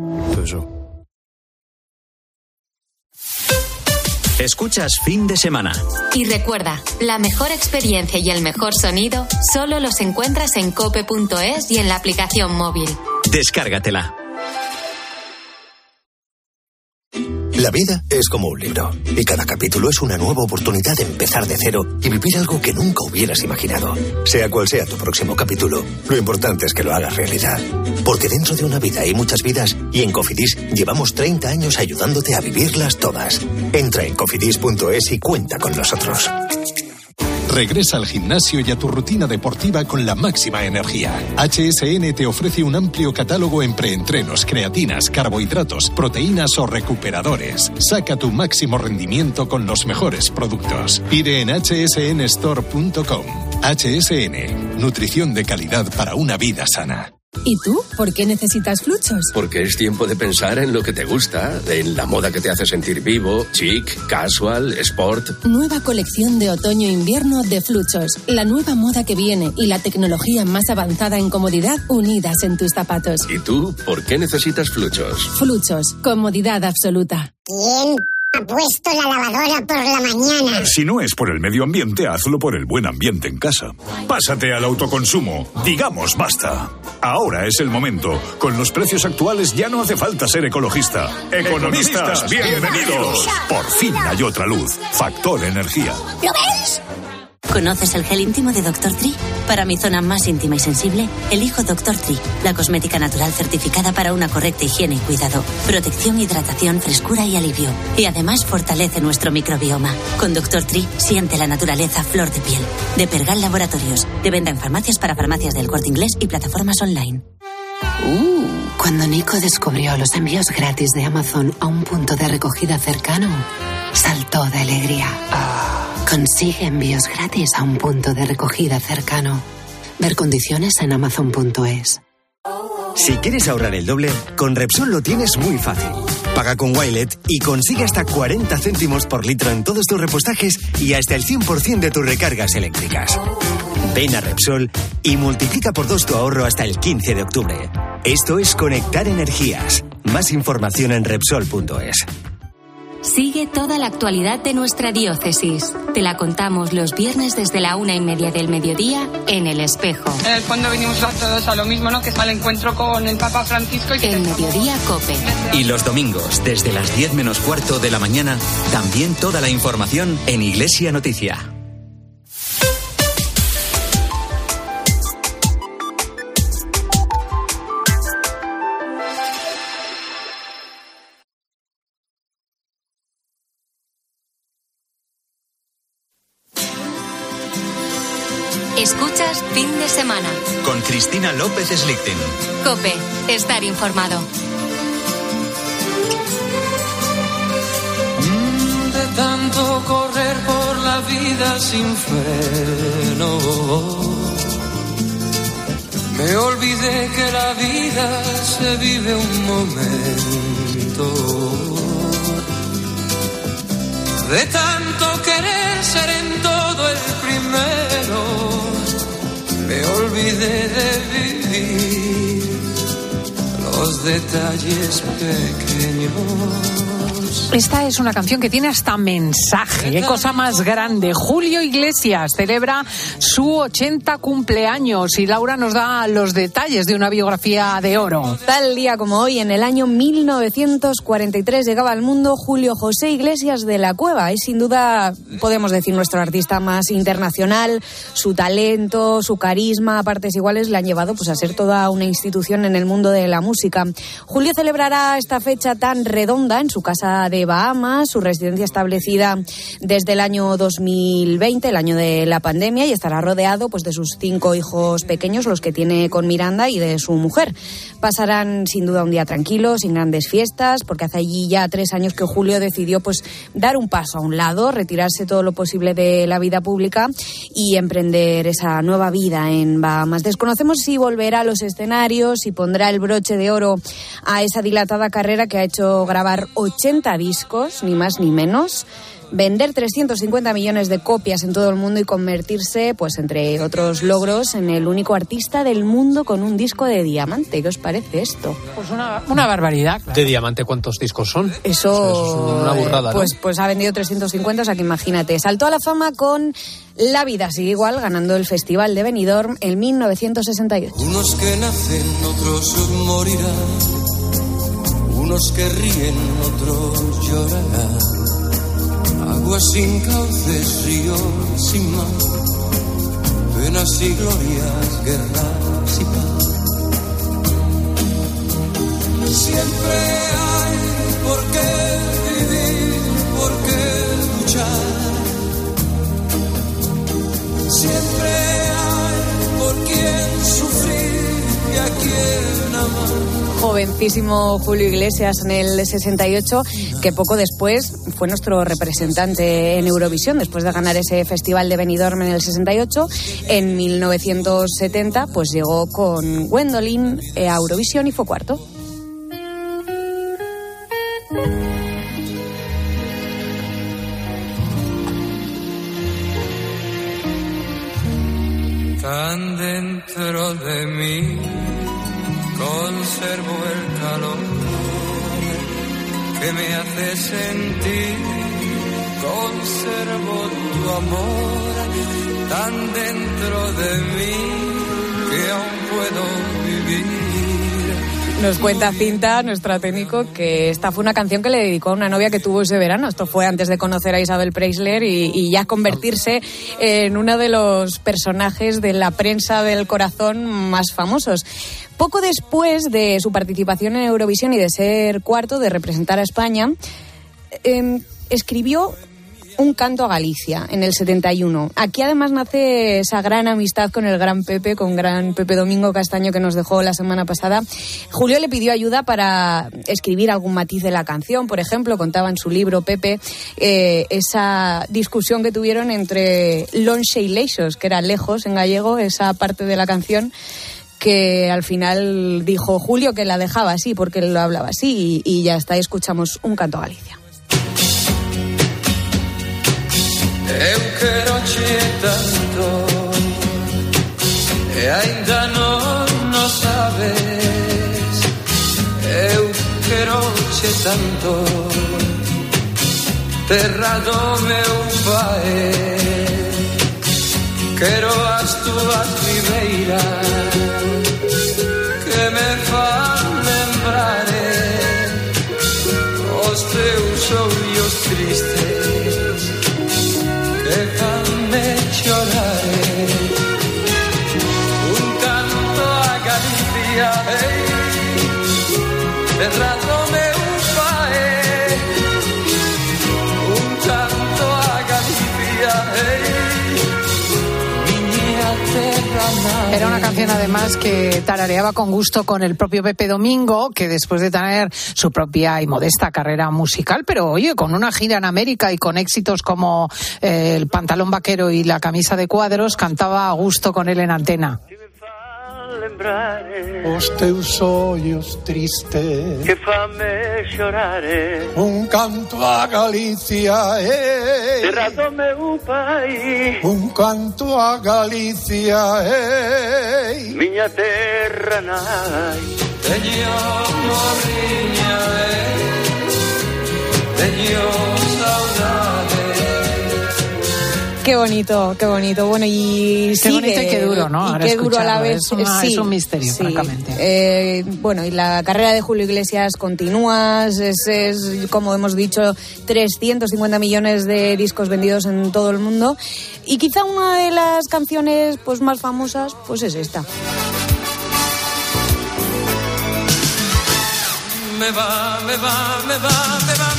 Speaker 4: Escuchas Fin de Semana.
Speaker 5: Y recuerda, la mejor experiencia y el mejor sonido solo los encuentras en cope punto es y en la aplicación móvil.
Speaker 4: Descárgatela.
Speaker 26: La vida es como un libro, y cada capítulo es una nueva oportunidad de empezar de cero y vivir algo que nunca hubieras imaginado. Sea cual sea tu próximo capítulo, lo importante es que lo hagas realidad. Porque dentro de una vida hay muchas vidas, y en Cofidis llevamos treinta años ayudándote a vivirlas todas. Entra en cofidis punto es y cuenta con nosotros.
Speaker 27: Regresa al gimnasio y a tu rutina deportiva con la máxima energía. H S N te ofrece un amplio catálogo en preentrenos, creatinas, carbohidratos, proteínas o recuperadores. Saca tu máximo rendimiento con los mejores productos. Pide en hache ese ene store punto com. H S N, nutrición de calidad para una vida sana.
Speaker 28: ¿Y tú? ¿Por qué necesitas Fluchos?
Speaker 29: Porque es tiempo de pensar en lo que te gusta, en la moda que te hace sentir vivo, chic, casual, sport.
Speaker 28: Nueva colección de otoño-invierno de Fluchos. La nueva moda que viene y la tecnología más avanzada en comodidad unidas en tus zapatos.
Speaker 29: ¿Y tú? ¿Por qué necesitas Fluchos?
Speaker 28: Fluchos. Comodidad absoluta.
Speaker 30: ¿Quién ha puesto la lavadora por la mañana?
Speaker 31: Si no es por el medio ambiente, hazlo por el buen ambiente en casa. Pásate al autoconsumo. Digamos basta. Ahora es el momento. Con los precios actuales ya no hace falta ser ecologista. Economistas, bienvenidos. Por fin hay otra luz. Factor Energía.
Speaker 30: ¿Lo ves?
Speaker 1: ¿Conoces el gel íntimo de doctor Tree? Para mi zona más íntima y sensible, elijo doctor Tree, la cosmética natural certificada para una correcta higiene y cuidado, protección, hidratación, frescura y alivio. Y además fortalece nuestro microbioma. Con doctor Tree, siente la naturaleza flor de piel. De Pergal Laboratorios, de venta en farmacias para farmacias del Corte Inglés y plataformas online.
Speaker 32: Uh, cuando Nico descubrió los envíos gratis de Amazon a un punto de recogida cercano, saltó de alegría. Ah. Consigue envíos gratis a un punto de recogida cercano. Ver condiciones en amazon punto es.
Speaker 2: Si quieres ahorrar el doble, con Repsol lo tienes muy fácil. Paga con Wilet y consigue hasta cuarenta céntimos por litro en todos tus repostajes y hasta el cien por ciento de tus recargas eléctricas. Ven a Repsol y multiplica por dos tu ahorro hasta el quince de octubre. Esto es conectar energías. Más información en Repsol punto es.
Speaker 5: Sigue toda la actualidad de nuestra diócesis. Te la contamos los viernes desde la una y media del mediodía en El Espejo.
Speaker 33: En el fondo venimos a todos a lo mismo, ¿no? Que es al encuentro con el Papa Francisco. Y
Speaker 5: el Mediodía Cope.
Speaker 4: Y los domingos, desde las diez menos cuarto de la mañana, también toda la información en Iglesia Noticia.
Speaker 5: Escuchas Fin de Semana.
Speaker 4: Con Cristina López Slichting.
Speaker 5: COPE. Estar informado.
Speaker 34: De tanto correr por la vida sin freno, me olvidé que la vida se vive un momento. De tanto querer ser en todo el primero, me olvidé de vivir los detalles pequeños.
Speaker 3: Esta es una canción que tiene hasta mensaje. Qué cosa más grande. Julio Iglesias celebra su ochenta cumpleaños y Laura nos da los detalles de una biografía de oro.
Speaker 6: Tal día como hoy, en el año mil novecientos cuarenta y tres, llegaba al mundo Julio José Iglesias de la Cueva. Es sin duda, podemos decir, nuestro artista más internacional. Su talento, su carisma a partes iguales le han llevado pues, a ser toda una institución en el mundo de la música. Julio celebrará esta fecha tan redonda en su casa de Bahamas, su residencia establecida desde el año dos mil veinte, el año de la pandemia, y estará rodeado pues de sus cinco hijos pequeños, los que tiene con Miranda, y de su mujer. Pasarán sin duda un día tranquilo, sin grandes fiestas, porque hace allí ya tres años que Julio decidió pues dar un paso a un lado, retirarse todo lo posible de la vida pública y emprender esa nueva vida en Bahamas. Desconocemos si volverá a los escenarios, si pondrá el broche de oro a esa dilatada carrera que ha hecho grabar ochenta discos, ni más ni menos, vender trescientos cincuenta millones de copias en todo el mundo y convertirse, pues entre otros logros, en el único artista del mundo con un disco de diamante. ¿Qué os parece esto?
Speaker 3: Pues una, una barbaridad. Claro.
Speaker 9: ¿De diamante cuántos discos son?
Speaker 6: Eso,
Speaker 9: o sea, eso es una burrada, ¿no?
Speaker 6: Pues, pues ha vendido trescientos cincuenta, o sea que imagínate. Saltó a la fama con La vida sigue igual, ganando el Festival de Benidorm en mil novecientos sesenta y ocho.
Speaker 34: Unos que nacen, otros morirán. Unos que ríen, otros llorarán. Aguas sin cauces, ríos sin mar, penas y glorias, guerras y paz. Siempre hay por qué vivir, por qué luchar. Siempre hay por quién sufrir y a quién amar.
Speaker 6: Jovencísimo Julio Iglesias en el sesenta y ocho, que poco después fue nuestro representante en Eurovisión, después de ganar ese Festival de Benidorm en el sesenta y ocho. En mil novecientos setenta pues llegó con Gwendolyn a Eurovisión y fue cuarto.
Speaker 34: Tan dentro de mí conservo el calor que me hace sentir, conservo tu amor tan dentro de mí que aún puedo vivir.
Speaker 6: Nos cuenta Cinta, nuestra técnico, que esta fue una canción que le dedicó a una novia que tuvo ese verano. Esto fue antes de conocer a Isabel Preisler y, y ya convertirse en uno de los personajes de la prensa del corazón más famosos. Poco después de su participación en Eurovisión y de ser cuarto, de representar a España, eh, escribió un canto a Galicia en el setenta y uno. Aquí además nace esa gran amistad con el gran Pepe, con gran Pepe Domingo Castaño, que nos dejó la semana pasada. Julio le pidió ayuda para escribir algún matiz de la canción. Por ejemplo, contaba en su libro Pepe eh, esa discusión que tuvieron entre lonxe y leixos, que era lejos en gallego, esa parte de la canción, que al final dijo Julio que la dejaba así porque él lo hablaba así, y, y ya está, escuchamos un canto a Galicia.
Speaker 34: Eu quero-che tanto e ainda non o sabes. Eu quero-che tanto, terra do meu pai. Quero as túas ribeiras que me fan lembrar os teus ollos tristes déjame llorar. Un canto a Galicia, hey, detrás do meu pai. Un canto a Galicia, hey, miña terra nai.
Speaker 3: Era una canción además que tarareaba con gusto con el propio Pepe Domingo, que después de tener su propia y modesta carrera musical, pero oye, con una gira en América y con éxitos como eh, el pantalón vaquero y la camisa de cuadros, cantaba a gusto con él en antena.
Speaker 10: Os teus ollos tristes
Speaker 34: que fame xorare,
Speaker 10: un canto a Galicia, eh.
Speaker 34: terra do meu pai.
Speaker 10: Un canto a Galicia, eh.
Speaker 34: Miña terra nai. teño morriña e teño saudade.
Speaker 6: Qué bonito, qué bonito. Bueno, y
Speaker 3: qué
Speaker 6: sigue,
Speaker 3: bonito y qué duro, ¿no?
Speaker 6: Y
Speaker 3: Ahora
Speaker 6: qué duro a la vez.
Speaker 3: Es, una,
Speaker 6: sí,
Speaker 3: es un misterio,
Speaker 6: sí.
Speaker 3: francamente.
Speaker 6: Eh, bueno, y la carrera de Julio Iglesias continúa. Es, es, como hemos dicho, trescientos cincuenta millones de discos vendidos en todo el mundo. Y quizá una de las canciones pues más famosas pues es esta.
Speaker 34: Me va, me va, me va, me va,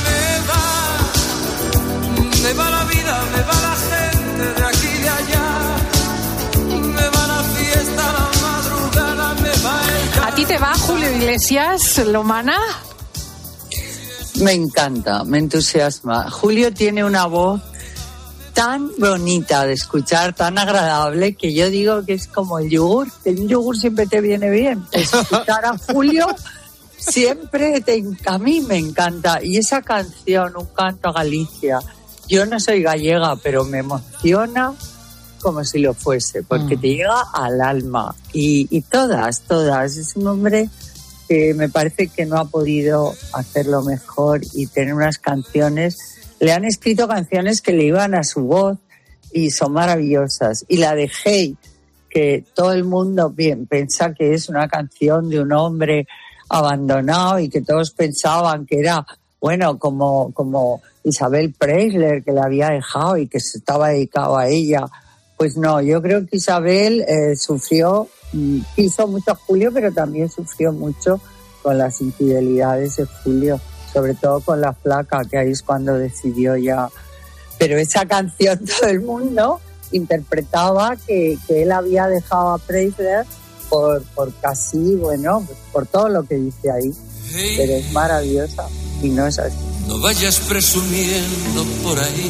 Speaker 34: me va. Me va la vida, me va la gente de aquí y de allá. Me va la fiesta, la madrugada, me va el...
Speaker 3: ¿A ti te va Julio Iglesias, Lomana?
Speaker 11: Me encanta, me entusiasma. Julio tiene una voz tan bonita de escuchar, tan agradable, que yo digo que es como el yogur. El yogur siempre te viene bien. Escuchar a Julio siempre te, a mí me encanta. Y esa canción, Un canto a Galicia, yo no soy gallega, pero me emociona como si lo fuese, porque mm. te llega al alma. Y, y todas, todas. Es un hombre que me parece que no ha podido hacerlo mejor y tener unas canciones. Le han escrito canciones que le iban a su voz y son maravillosas. Y la de Hey, que todo el mundo bien piensa que es una canción de un hombre abandonado y que todos pensaban que era, bueno, como, como Isabel Preisler, que la había dejado y que se estaba dedicado a ella. Pues no, yo creo que Isabel eh, sufrió, quiso mucho a Julio, pero también sufrió mucho con las infidelidades de Julio, sobre todo con La Flaca, que ahí es cuando decidió ya. Pero esa canción todo el mundo interpretaba que, que él había dejado a Preisler por, por casi, bueno, por todo lo que dice ahí.
Speaker 34: Hey,
Speaker 11: pero es maravillosa y no es así.
Speaker 34: No vayas presumiendo por ahí,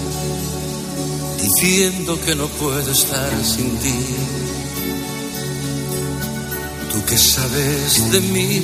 Speaker 34: diciendo que no puedo estar sin ti. Tú que sabes de mí.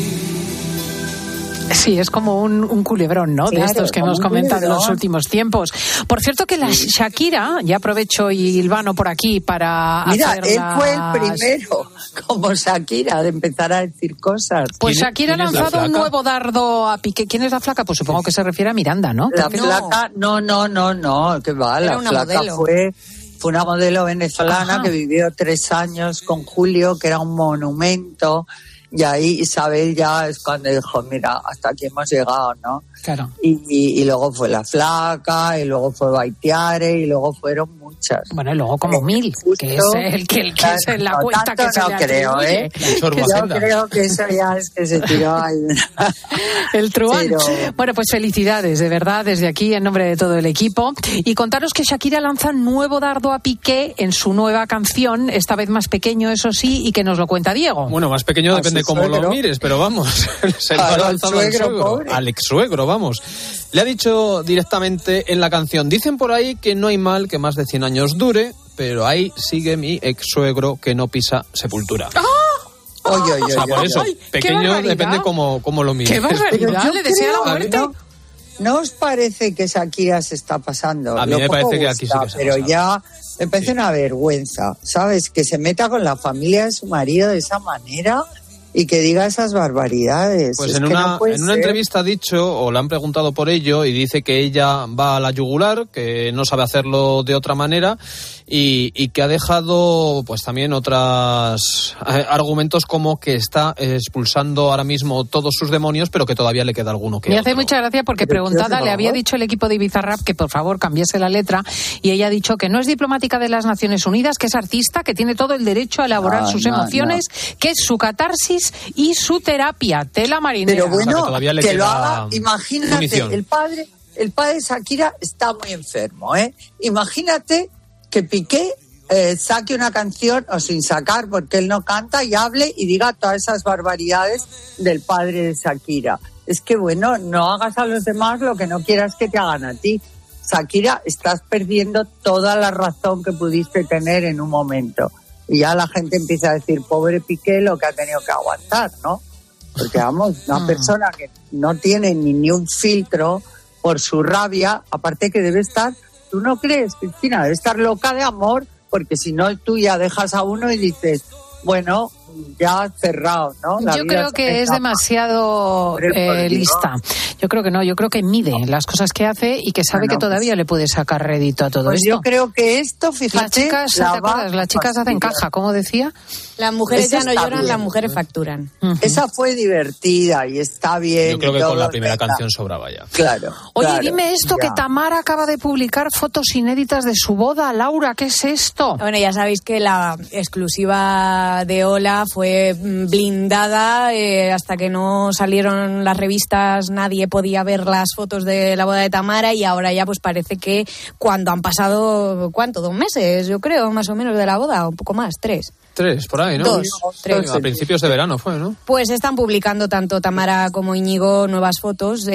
Speaker 3: Sí, es como un, un culebrón, ¿no? Claro, de estos que hemos comentado en los últimos tiempos. Por cierto que la Shakira, ya aprovecho y hilvano por aquí para
Speaker 11: Mira,
Speaker 3: hacer
Speaker 11: él
Speaker 3: las...
Speaker 11: fue el primero, como Shakira, de empezar a decir cosas.
Speaker 3: Pues Shakira ha lanzado un nuevo dardo a Piqué. ¿Quién es la Flaca? Pues supongo que se refiere a Miranda, ¿no?
Speaker 11: La Flaca, no, no, no, no, que va, la Flaca modelo. fue... Fue una modelo venezolana Ajá. que vivió tres años con Julio, que era un monumento. Y ahí Isabel ya es cuando dijo, mira, hasta aquí hemos llegado, ¿no?
Speaker 3: Claro.
Speaker 11: Y, y, y luego fue La Flaca, y luego fue Baitiare, y luego fueron muchas.
Speaker 3: Bueno, y luego como eh, mil, justo, que es el que, el que claro, es la
Speaker 11: no,
Speaker 3: cuenta que se
Speaker 11: no
Speaker 3: le
Speaker 11: creo, ¿eh? Yo creo que eso ya es que se tiró ahí.
Speaker 3: El truán.
Speaker 11: Pero...
Speaker 3: Bueno, pues felicidades, de verdad, desde aquí, en nombre de todo el equipo. Y contaros que Shakira lanza un nuevo dardo a Piqué en su nueva canción, esta vez más pequeño, eso sí, y que nos lo cuenta Diego.
Speaker 9: Bueno, más pequeño depende de cómo lo mires, pero vamos, se lo ha lanzado al suegro, al ex suegro, vamos. Le ha dicho directamente en la canción, dicen por ahí que no hay mal que más de cien años dure, pero ahí sigue mi ex suegro que no pisa sepultura.
Speaker 3: ¡Ah!
Speaker 11: Oye, oye,
Speaker 9: o sea, por
Speaker 11: oye,
Speaker 9: eso,
Speaker 11: oye.
Speaker 9: pequeño depende cómo, cómo lo mires.
Speaker 3: ¡Qué barbaridad! ¿Le desea la muerte?
Speaker 11: ¿No, ¿No os parece que Shakira se está pasando?
Speaker 9: A mí
Speaker 11: Lo
Speaker 9: me parece que aquí sí que se
Speaker 11: Pero
Speaker 9: pasa.
Speaker 11: ya me parece sí. una vergüenza, ¿sabes? Que se meta con la familia de su marido de esa manera y que diga esas barbaridades.
Speaker 9: Pues
Speaker 11: es
Speaker 9: en
Speaker 11: que
Speaker 9: una,
Speaker 11: no
Speaker 9: en una entrevista ha dicho, o le han preguntado por ello, y dice que ella va a la yugular, que no sabe hacerlo de otra manera, y, y que ha dejado pues también otros eh, argumentos como que está expulsando ahora mismo todos sus demonios, pero que todavía le queda alguno que
Speaker 3: Me
Speaker 9: otro.
Speaker 3: hace mucha gracia porque pero preguntada le había dicho el equipo de Bizarrap que por favor cambiese la letra, y ella ha dicho que no es diplomática de las Naciones Unidas, que es artista, que tiene todo el derecho a elaborar no, sus no, emociones, no. que es su catarsis y su terapia, tela marinera.
Speaker 11: Pero bueno,
Speaker 9: o sea, que,
Speaker 11: que lo haga, imagínate,
Speaker 9: munición.
Speaker 11: el padre, el padre de Shakira está muy enfermo, ¿eh? Imagínate que Piqué eh, saque una canción, o sin sacar, porque él no canta, y hable y diga todas esas barbaridades del padre de Shakira. Es que bueno, no hagas a los demás lo que no quieras que te hagan a ti. Shakira, estás perdiendo toda la razón que pudiste tener en un momento. Y ya la gente empieza a decir, pobre Piqué, lo que ha tenido que aguantar, ¿no? Porque, vamos, una mm. persona que no tiene ni, ni un filtro por su rabia, aparte que debe estar, ¿tú no crees, Cristina? Debe estar loca de amor, porque si no, tú ya dejas a uno y dices, bueno, ya cerrado, ¿no? La
Speaker 3: yo creo que es demasiado eh, lista. Yo creo que no, yo creo que mide las cosas que hace y que sabe bueno, que todavía pues, le puede sacar rédito a todo
Speaker 11: pues
Speaker 3: esto.
Speaker 11: Yo creo que esto, fíjate...
Speaker 3: Las chicas,
Speaker 11: la
Speaker 3: ¿te acuerdas? Las chicas hacen caja, ¿cómo decía?
Speaker 6: Las mujeres Eso ya no lloran, bien, las mujeres ¿eh? facturan.
Speaker 11: Uh-huh. Esa fue divertida y está bien.
Speaker 9: Yo creo que
Speaker 11: todo,
Speaker 9: con la primera
Speaker 11: venga.
Speaker 9: canción sobraba ya.
Speaker 11: Claro.
Speaker 3: Oye,
Speaker 11: claro,
Speaker 3: dime esto,
Speaker 11: ya.
Speaker 3: que Tamara acaba de publicar fotos inéditas de su boda. Laura, ¿qué es esto?
Speaker 6: Bueno, ya sabéis que la exclusiva de Hola fue blindada eh, hasta que no salieron las revistas, nadie podía ver las fotos de la boda de Tamara y ahora ya pues parece que cuando han pasado, ¿cuánto? Dos meses, yo creo, más o menos de la boda, un poco más, tres.
Speaker 9: Tres, por ahí, ¿no?
Speaker 6: Dos, tres.
Speaker 9: A principios de verano fue, ¿no?
Speaker 6: Pues están publicando tanto Tamara como Íñigo nuevas fotos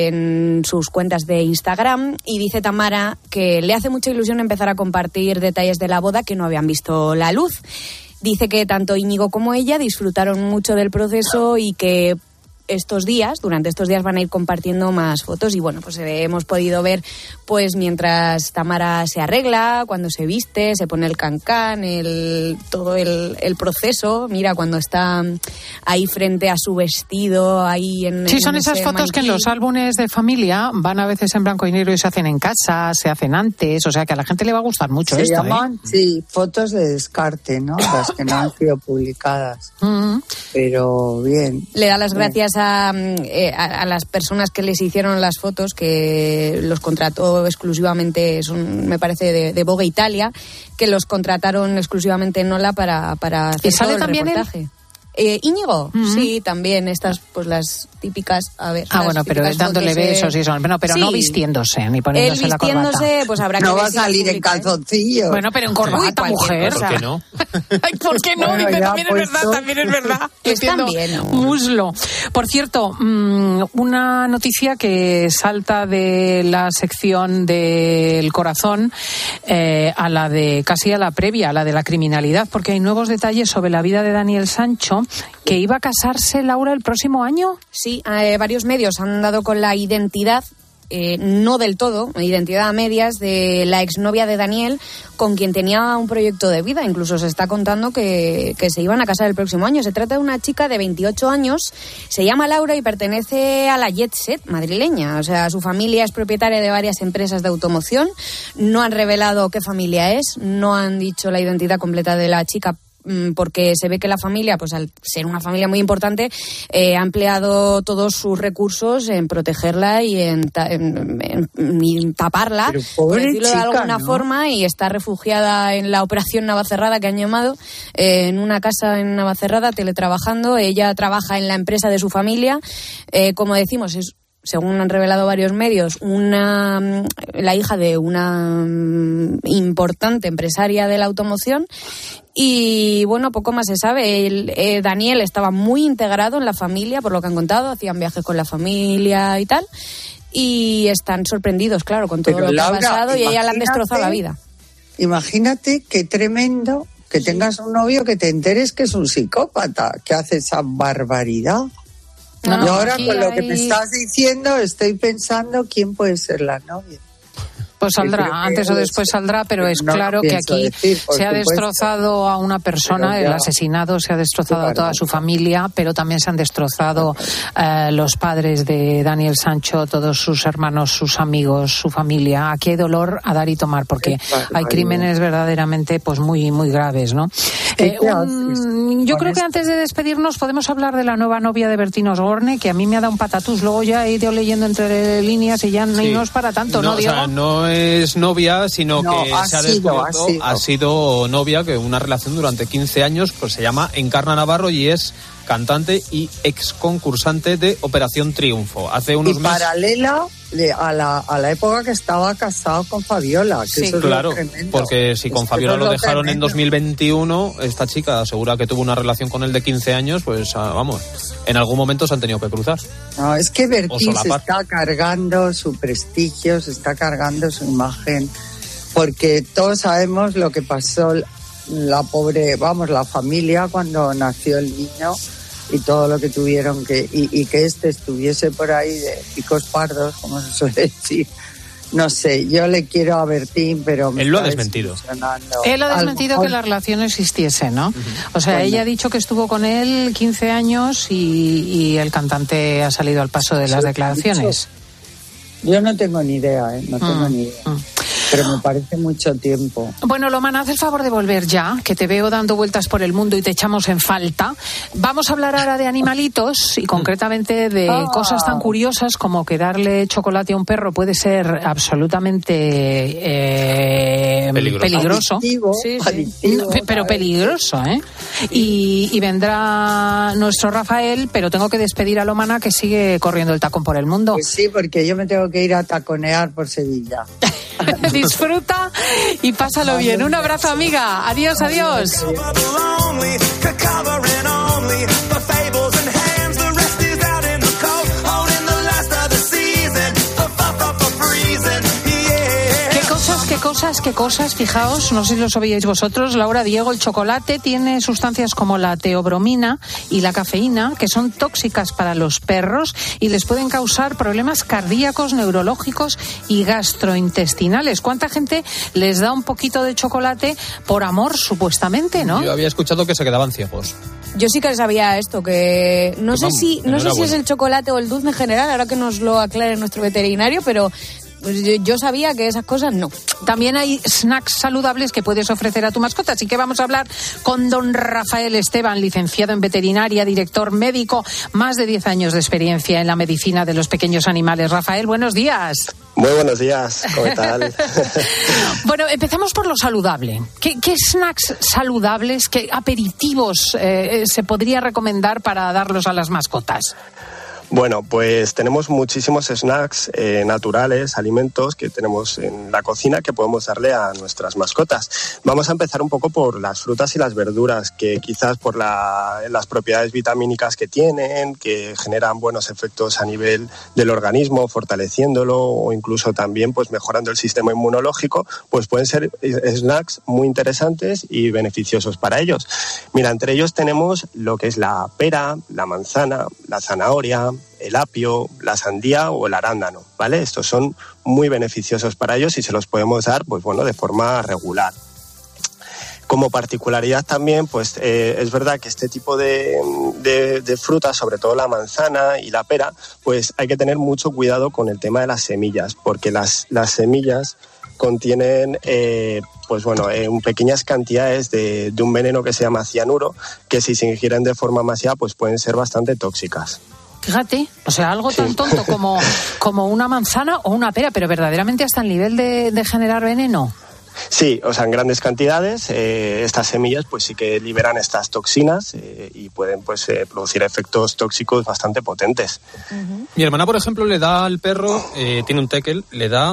Speaker 6: en sus cuentas de Instagram y dice Tamara que le hace mucha ilusión empezar a compartir detalles de la boda que no habían visto la luz. Dice que tanto Íñigo como ella disfrutaron mucho del proceso y que estos días, durante estos días van a ir compartiendo más fotos y bueno, pues eh, hemos podido ver pues mientras Tamara se arregla, cuando se viste, se pone el cancán, el, todo el, el proceso, mira cuando está ahí frente a su vestido, ahí en...
Speaker 3: Sí,
Speaker 6: en
Speaker 3: son esas fotos
Speaker 6: maniquí.
Speaker 3: que en los álbumes de familia van a veces en blanco y negro y se hacen en casa, se hacen antes, o sea que a la gente le va a gustar mucho
Speaker 11: se
Speaker 3: esto,
Speaker 11: llaman,
Speaker 3: ¿eh?
Speaker 11: Sí, fotos de descarte, ¿no? Las que no han sido publicadas.
Speaker 3: Uh-huh.
Speaker 11: Pero bien.
Speaker 6: Le da las gracias a, eh, a, a las personas que les hicieron las fotos, que los contrató exclusivamente, son, me parece, de, de Vogue Italia, que los contrataron exclusivamente en Hola para, para hacer
Speaker 3: ¿Y sale
Speaker 6: todo el
Speaker 3: también
Speaker 6: reportaje.
Speaker 3: él?
Speaker 6: Eh, Íñigo,
Speaker 3: uh-huh.
Speaker 6: sí, también estas, pues las típicas, a ver.
Speaker 3: Ah, bueno, pero dándole besos y eso, bueno, pero
Speaker 6: sí.
Speaker 3: no vistiéndose ni poniéndose
Speaker 6: Él
Speaker 3: la corbata.
Speaker 6: vistiéndose, pues habrá que
Speaker 11: no
Speaker 6: ver
Speaker 11: va a
Speaker 6: si la
Speaker 11: salir
Speaker 6: publica,
Speaker 11: en calzoncillos.
Speaker 3: ¿eh? Bueno, pero en corbata,
Speaker 6: Uy,
Speaker 3: mujer.
Speaker 9: ¿Por qué no?
Speaker 3: Ay, ¿por qué no?
Speaker 11: Bueno,
Speaker 3: Dice,
Speaker 11: ya
Speaker 3: también es
Speaker 11: puesto.
Speaker 3: verdad, también es verdad.
Speaker 6: Están bien, ¿no?
Speaker 3: Muslo. Por cierto, mmm, una noticia que salta de la sección del corazón eh, a la de, casi a la previa, a la de la criminalidad, porque hay nuevos detalles sobre la vida de Daniel Sancho, que iba a casarse, Laura, el próximo año.
Speaker 6: Sí, eh, varios medios han dado con la identidad, eh, no del todo, identidad a medias, de la exnovia de Daniel, con quien tenía un proyecto de vida. Incluso se está contando que, que se iban a casar el próximo año. Se trata de una chica de veintiocho años, se llama Laura y pertenece a la Jet Set madrileña. O sea, su familia es propietaria de varias empresas de automoción. No han revelado qué familia es, no han dicho la identidad completa de la chica, porque se ve que la familia, pues al ser una familia muy importante, eh, ha empleado todos sus recursos en protegerla y en, ta- en, en, en taparla, por decirlo
Speaker 11: chica,
Speaker 6: de alguna
Speaker 11: ¿no?
Speaker 6: forma, y está refugiada en la operación Navacerrada que han llamado, eh, en una casa en Navacerrada, teletrabajando. Ella trabaja en la empresa de su familia, eh, como decimos, es, según han revelado varios medios, una la hija de una importante empresaria de la automoción. Y bueno, poco más se sabe. El, eh, Daniel estaba muy integrado en la familia, por lo que han contado, hacían viajes con la familia y tal. Y están sorprendidos, claro, con todo
Speaker 11: Pero,
Speaker 6: lo que
Speaker 11: Laura,
Speaker 6: ha pasado, y ella le han
Speaker 11: imagínate-
Speaker 6: destrozado la vida.
Speaker 11: Imagínate qué tremendo que tengas un novio que te enteres que es un psicópata, que hace esa barbaridad.
Speaker 3: No, no,
Speaker 11: y ahora
Speaker 3: aquí
Speaker 11: con lo que
Speaker 3: hay-
Speaker 11: me estás diciendo estoy pensando quién puede ser la novia.
Speaker 3: Pues
Speaker 11: Yo creo
Speaker 3: saldrá,
Speaker 11: que
Speaker 3: antes o
Speaker 11: es-
Speaker 3: después saldrá, pero es
Speaker 11: no lo
Speaker 3: claro que
Speaker 11: pienso
Speaker 3: aquí
Speaker 11: decir, por
Speaker 3: se ha
Speaker 11: supuesto.
Speaker 3: destrozado a una persona,
Speaker 11: Pero ya-
Speaker 3: el asesinato, se ha destrozado a toda su familia, pero también se han destrozado eh, los padres de Daniel Sancho, todos sus hermanos, sus amigos, su familia. Aquí hay dolor a dar y tomar, porque hay crímenes verdaderamente pues muy muy graves, ¿no? Eh,
Speaker 11: ¿Qué
Speaker 3: un- yo creo que antes de despedirnos podemos hablar de la nueva novia de Bertín Osborne, que a mí me ha dado un patatús. Luego ya he ido leyendo entre líneas y ya no,
Speaker 9: Sí.
Speaker 3: no es para tanto, ¿no,
Speaker 9: o
Speaker 3: Diego?
Speaker 9: sea, no es novia, sino
Speaker 11: No,
Speaker 9: que
Speaker 11: ha
Speaker 9: se ha
Speaker 11: sido,
Speaker 9: descubierto,
Speaker 11: ha sido.
Speaker 9: ha sido novia, que una relación durante quince años, pues se llama Encarna Navarro y es cantante y ex concursante de Operación Triunfo. Hace
Speaker 11: Y
Speaker 9: unos meses.
Speaker 11: paralela de- a la, a la época que estaba casado con Fabiola. Que
Speaker 9: Sí,
Speaker 11: eso es
Speaker 9: claro,
Speaker 11: lo tremendo.
Speaker 9: porque si con
Speaker 11: Es que
Speaker 9: Fabiola
Speaker 11: eso
Speaker 9: lo
Speaker 11: es
Speaker 9: dejaron en
Speaker 11: tremendo.
Speaker 9: dos mil veintiuno, esta chica asegura que tuvo una relación con él de quince años, pues ah, vamos, en algún momento se han tenido que cruzar.
Speaker 11: No, es que
Speaker 9: O
Speaker 11: Bertín se
Speaker 9: solapar.
Speaker 11: está cargando su prestigio, se está cargando su imagen, porque todos sabemos lo que pasó la pobre, vamos, la familia cuando nació el niño y todo lo que tuvieron que, y, y que este estuviese por ahí de picos pardos, como se suele decir, no sé, yo le quiero a Bertín, pero...
Speaker 9: Él lo ha desmentido.
Speaker 3: Él ha desmentido mejor... que la relación existiese, ¿no? Uh-huh. O sea, bueno. Ella ha dicho que estuvo con él quince años y, y el cantante ha salido al paso de las declaraciones.
Speaker 11: Yo no tengo ni idea, ¿eh? No tengo uh-huh. ni idea. Uh-huh. Pero me parece mucho tiempo.
Speaker 3: Bueno, Lomana, haz el favor de volver ya, que te veo dando vueltas por el mundo y te echamos en falta. Vamos a hablar ahora de animalitos y concretamente de oh. cosas tan curiosas como que darle chocolate a un perro puede ser absolutamente eh, peligroso. peligroso.
Speaker 11: Adictivo,
Speaker 3: sí, sí.
Speaker 11: Adictivo,
Speaker 3: no, pero peligroso, ¿eh? Y, y vendrá nuestro Rafael, pero tengo que despedir a Lomana, que sigue corriendo el tacón por el mundo.
Speaker 11: Pues sí, porque yo me tengo que ir a taconear por Sevilla.
Speaker 3: Disfruta y pásalo bien. Un abrazo, amiga. Adiós, adiós. Qué cosas, qué cosas, fijaos, no sé si lo sabíais vosotros, Laura, Diego, el chocolate tiene sustancias como la teobromina y la cafeína, que son tóxicas para los perros y les pueden causar problemas cardíacos, neurológicos y gastrointestinales. ¿Cuánta gente les da un poquito de chocolate por amor, supuestamente, no?
Speaker 9: Yo había escuchado que se quedaban ciegos.
Speaker 6: Yo sí que sabía esto, que no sé si no sé si es el chocolate o el dulce en general, ahora que nos lo aclare nuestro veterinario, pero... Pues yo, yo sabía que esas cosas no.
Speaker 3: También hay snacks saludables que puedes ofrecer a tu mascota, así que vamos a hablar con don Rafael Esteban, licenciado en veterinaria, director médico, más de diez años de experiencia en la medicina de los pequeños animales. Rafael, buenos días.
Speaker 7: Muy buenos días, ¿cómo tal?
Speaker 3: Bueno, empezamos por lo saludable. ¿Qué, qué snacks saludables, qué aperitivos eh, se podría recomendar para darlos a las mascotas?
Speaker 7: Bueno, pues tenemos muchísimos snacks eh, naturales, alimentos que tenemos en la cocina que podemos darle a nuestras mascotas. Vamos a empezar un poco por las frutas y las verduras, que quizás por la, las propiedades vitamínicas que tienen, que generan buenos efectos a nivel del organismo, fortaleciéndolo o incluso también pues mejorando el sistema inmunológico, pues pueden ser snacks muy interesantes y beneficiosos para ellos. Mira, entre ellos tenemos lo que es la pera, la manzana, la zanahoria, el apio, la sandía o el arándano, ¿vale? Estos son muy beneficiosos para ellos y se los podemos dar, pues bueno, de forma regular. Como particularidad también, pues eh, es verdad que este tipo de, de, de frutas, sobre todo la manzana y la pera, pues hay que tener mucho cuidado con el tema de las semillas, porque las, las semillas contienen eh, pues bueno, eh, pequeñas cantidades de, de un veneno que se llama cianuro, que si se ingieren de forma masiva pues pueden ser bastante tóxicas.
Speaker 3: Fíjate, o sea, algo tan tonto como, como una manzana o una pera, pero verdaderamente hasta el nivel de, de generar veneno.
Speaker 7: Sí, o sea, en grandes cantidades eh, estas semillas pues sí que liberan estas toxinas eh, y pueden pues eh, producir efectos tóxicos bastante potentes.
Speaker 9: Uh-huh. Mi hermana, por ejemplo, le da al perro, eh, tiene un tekel, le da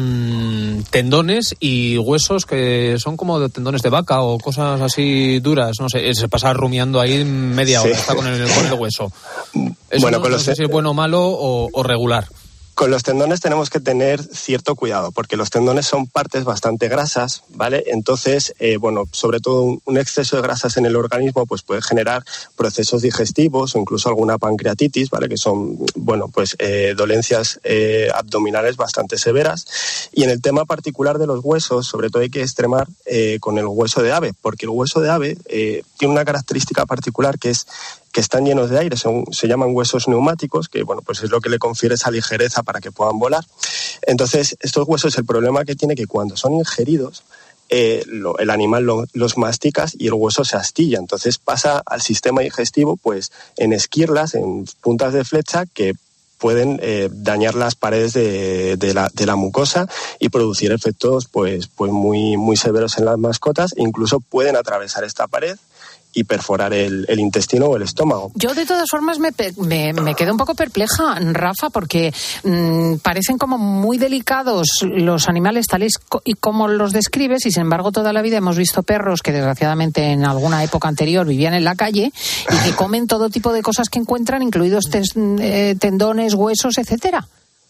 Speaker 9: mmm, tendones y huesos que son como de tendones de vaca o cosas así duras, no sé, se pasa rumiando ahí media hora, sí. Está con el, con el hueso. Eso bueno, no, con no los sé si es bueno, malo o, o regular.
Speaker 7: Con los tendones tenemos que tener cierto cuidado, porque los tendones son partes bastante grasas, ¿vale? Entonces, eh, bueno, sobre todo un, un exceso de grasas en el organismo pues puede generar procesos digestivos o incluso alguna pancreatitis, ¿vale? Que son, bueno, pues eh, dolencias eh, abdominales bastante severas. Y en el tema particular de los huesos, sobre todo hay que extremar eh, con el hueso de ave, porque el hueso de ave eh, tiene una característica particular que es que están llenos de aire, son, se llaman huesos neumáticos, que bueno, pues es lo que le confiere esa ligereza para que puedan volar. Entonces, estos huesos, el problema que tiene que cuando son ingeridos, eh, lo, el animal lo, los mastica y el hueso se astilla. Entonces pasa al sistema digestivo pues en esquirlas, en puntas de flecha que pueden eh, dañar las paredes de, de, la, de la mucosa y producir efectos pues, pues muy, muy severos en las mascotas. Incluso pueden atravesar esta pared y perforar el, el intestino o el estómago.
Speaker 3: Yo de todas formas me, me, me quedo un poco perpleja, Rafa, porque mmm, parecen como muy delicados los animales tales co- y como los describes, y sin embargo toda la vida hemos visto perros que desgraciadamente en alguna época anterior vivían en la calle y que comen todo tipo de cosas que encuentran, incluidos tes, eh, tendones, huesos, etcétera.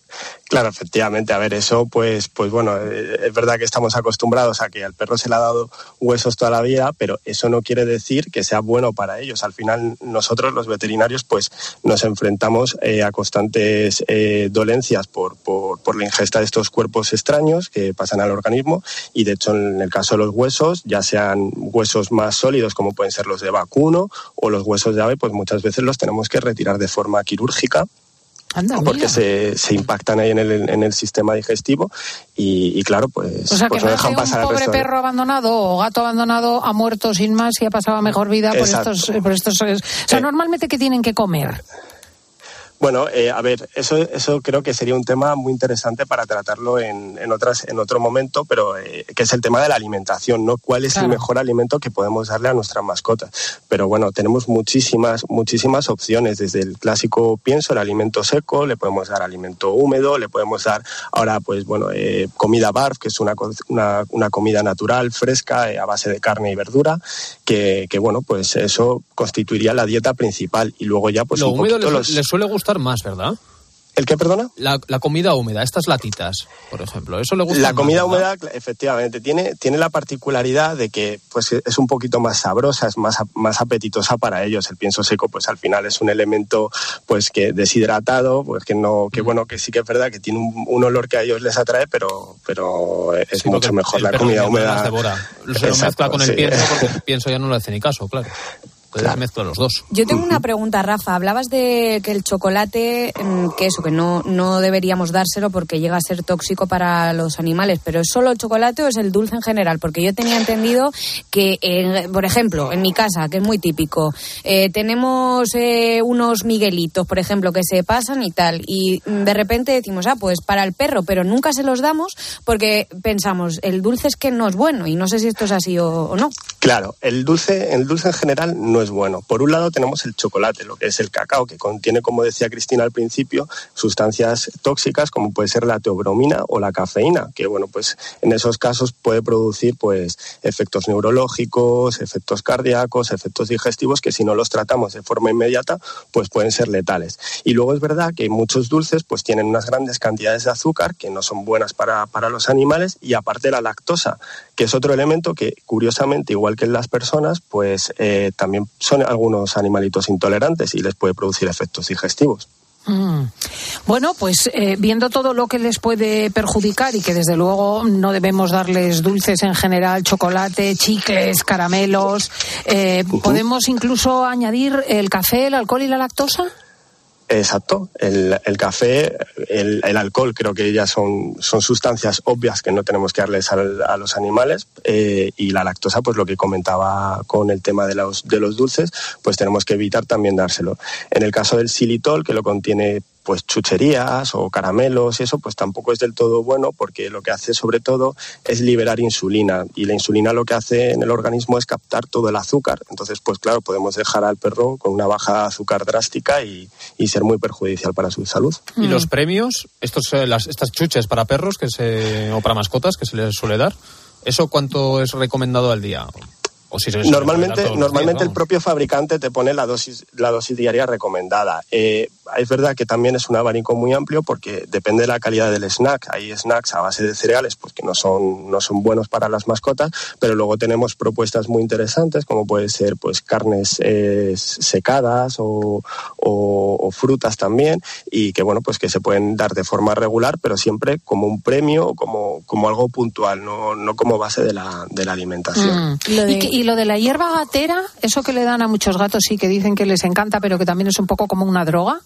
Speaker 7: Claro, efectivamente. A ver, eso, pues, pues bueno, es verdad que estamos acostumbrados a que al perro se le ha dado huesos toda la vida, pero eso no quiere decir que sea bueno para ellos. Al final, nosotros, los veterinarios, pues nos enfrentamos eh, a constantes eh, dolencias por, por, por la ingesta de estos cuerpos extraños que pasan al organismo, y de hecho, en el caso de los huesos, ya sean huesos más sólidos, como pueden ser los de vacuno, o los huesos de ave, pues muchas veces los tenemos que retirar de forma quirúrgica.
Speaker 3: Anda,
Speaker 7: porque se, se impactan ahí en el, en el sistema digestivo y, y claro, pues,
Speaker 3: o sea,
Speaker 7: pues
Speaker 3: que
Speaker 7: no dejan
Speaker 3: un
Speaker 7: pasar el
Speaker 3: pobre
Speaker 7: resto de...
Speaker 3: perro abandonado o gato abandonado ha muerto sin más y ha pasado a mejor vida por
Speaker 7: Exacto.
Speaker 3: estos, por estos... O sea,
Speaker 7: Eh.
Speaker 3: normalmente, ¿qué tienen que comer?
Speaker 7: Bueno, eh, a ver, eso, eso creo que sería un tema muy interesante para tratarlo en, en, otras, en otro momento, pero eh, que es el tema de la alimentación, ¿no? ¿Cuál es claro. el mejor alimento que podemos darle a nuestras mascotas? Pero bueno, tenemos muchísimas, muchísimas opciones, desde el clásico pienso, el alimento seco, le podemos dar alimento húmedo, le podemos dar ahora, pues bueno, eh, comida barf, que es una, una, una comida natural, fresca, eh, a base de carne y verdura, que, que bueno, pues eso constituiría la dieta principal, y luego ya pues
Speaker 9: Lo
Speaker 7: un
Speaker 9: húmedo
Speaker 7: poquito
Speaker 9: le,
Speaker 7: los...
Speaker 9: le suele gustar más, ¿verdad?
Speaker 7: ¿El qué, perdona?
Speaker 9: La, la comida húmeda, estas latitas, por ejemplo, eso le gusta
Speaker 7: La
Speaker 9: más,
Speaker 7: comida
Speaker 9: ¿verdad?
Speaker 7: húmeda, efectivamente, tiene, tiene la particularidad de que pues es un poquito más sabrosa, es más, más apetitosa para ellos. El pienso seco, pues al final es un elemento pues que deshidratado, pues que no, que bueno, que sí que es verdad que tiene un, un olor que a ellos les atrae, pero, pero es
Speaker 9: Sí,
Speaker 7: mucho mejor la comida húmeda.
Speaker 9: Se lo
Speaker 7: Exacto,
Speaker 9: mezcla con el
Speaker 7: sí.
Speaker 9: pienso, porque el pienso ya no le hace ni caso, claro. Entonces claro. mezcla los dos.
Speaker 6: Yo tengo una pregunta, Rafa. Hablabas de que el chocolate, que eso, que no, no deberíamos dárselo porque llega a ser tóxico para los animales, pero ¿es solo el chocolate o es el dulce en general? Porque yo tenía entendido que, eh, por ejemplo, en mi casa, que es muy típico, eh, tenemos eh, unos miguelitos, por ejemplo, que se pasan y tal, y de repente decimos, ah, pues para el perro, pero nunca se los damos porque pensamos, el dulce es que no es bueno, y no sé si esto es así o, o no.
Speaker 7: Claro, el dulce, el dulce en general no es bueno. Por un lado tenemos el chocolate, lo que es el cacao, que contiene, como decía Cristina al principio, sustancias tóxicas como puede ser la teobromina o la cafeína, que bueno, pues en esos casos puede producir pues efectos neurológicos, efectos cardíacos, efectos digestivos que si no los tratamos de forma inmediata pues pueden ser letales. Y luego es verdad que muchos dulces pues tienen unas grandes cantidades de azúcar que no son buenas para, para los animales, y aparte la lactosa, que es otro elemento que curiosamente, igual que en las personas, pues eh, también son algunos animalitos intolerantes y les puede producir efectos digestivos.
Speaker 3: Mm. Bueno, pues eh, viendo todo lo que les puede perjudicar y que desde luego no debemos darles dulces en general, chocolate, chicles, caramelos, eh, uh-huh. ¿podemos incluso añadir el café, el alcohol y la lactosa?
Speaker 7: Exacto, el, el café, el, el alcohol creo que ya son, son sustancias obvias que no tenemos que darles a, a los animales, eh, y la lactosa, pues lo que comentaba con el tema de los, de los dulces, pues tenemos que evitar también dárselo. En el caso del xilitol, que lo contiene pues chucherías o caramelos y eso, pues tampoco es del todo bueno, porque lo que hace sobre todo es liberar insulina, y la insulina lo que hace en el organismo es captar todo el azúcar. Entonces, pues claro, podemos dejar al perro con una baja de azúcar drástica y, y ser muy perjudicial para su salud.
Speaker 9: ¿Y los premios, estos, eh, las, estas chuches para perros que se, o para mascotas que se les suele dar, eso cuánto es recomendado al día? O si
Speaker 7: normalmente normalmente
Speaker 9: días,
Speaker 7: el propio fabricante te pone la dosis la dosis diaria recomendada. Eh, es verdad que también es un abanico muy amplio porque depende de la calidad del snack. Hay snacks a base de cereales pues que no son no son buenos para las mascotas, pero luego tenemos propuestas muy interesantes como puede ser pues carnes eh, secadas o, o, o frutas también, y que bueno pues que se pueden dar de forma regular, pero siempre como un premio o como como algo puntual, no no como base de la de la alimentación.
Speaker 3: Mm. Lo de... ¿Y, que, y lo de la hierba gatera, eso que le dan a muchos gatos y que dicen que les encanta, pero que también es un poco como una droga?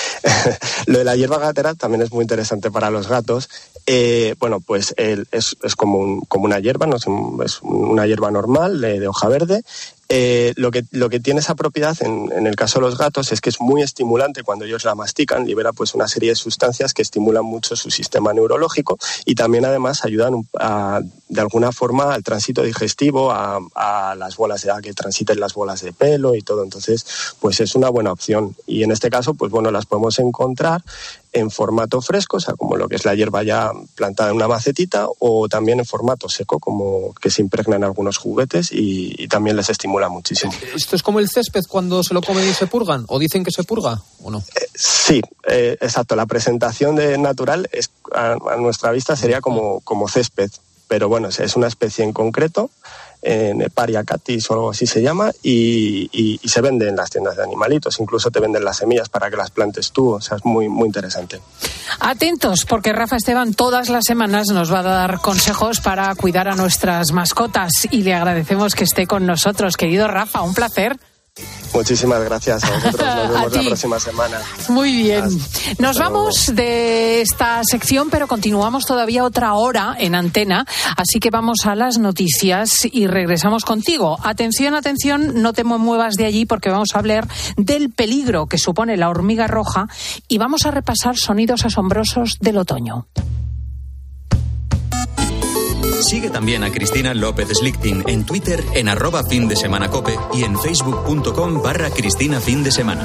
Speaker 7: Lo de la hierba gatera también es muy interesante para los gatos. Eh, bueno, pues el, es, es como, un, como una hierba, no es, un, es una hierba normal de, de hoja verde. Eh, lo que lo que tiene esa propiedad en, en el caso de los gatos es que es muy estimulante cuando ellos la mastican, libera pues una serie de sustancias que estimulan mucho su sistema neurológico, y también además ayudan a, de alguna forma al tránsito digestivo, a, a las bolas de a que transiten las bolas de pelo y todo. Entonces pues es una buena opción, y en este caso pues bueno las podemos encontrar en formato fresco, o sea, como lo que es la hierba ya plantada en una macetita, o también en formato seco, como que se impregna en algunos juguetes y, y también les estimula muchísimo.
Speaker 9: ¿Esto es como el césped cuando se lo comen y se purgan? ¿O dicen que se purga o no?
Speaker 7: Eh, sí, eh, exacto. La presentación de natural es, a, a nuestra vista sería como, como césped, pero bueno, es una especie en concreto, en Heparia catis o algo así se llama, y, y, y se vende en las tiendas de animalitos, incluso te venden las semillas para que las plantes tú, o sea, es muy, muy interesante.
Speaker 3: Atentos, porque Rafa Esteban todas las semanas nos va a dar consejos para cuidar a nuestras mascotas y le agradecemos que esté con nosotros. Querido Rafa, un placer.
Speaker 7: Muchísimas gracias a vosotros. Nos vemos la próxima semana.
Speaker 3: Muy bien.
Speaker 7: Hasta,
Speaker 3: Nos
Speaker 7: hasta
Speaker 3: vamos
Speaker 7: luego.
Speaker 3: de esta sección, pero continuamos todavía otra hora en antena. Así que vamos a las noticias y regresamos contigo. Atención, atención, no te muevas de allí porque vamos a hablar del peligro que supone la hormiga roja y vamos a repasar sonidos asombrosos del otoño.
Speaker 4: Sigue también a Cristina López Slichting en Twitter en arroba fin de semana cope y en facebook.com barra Cristina fin de semana.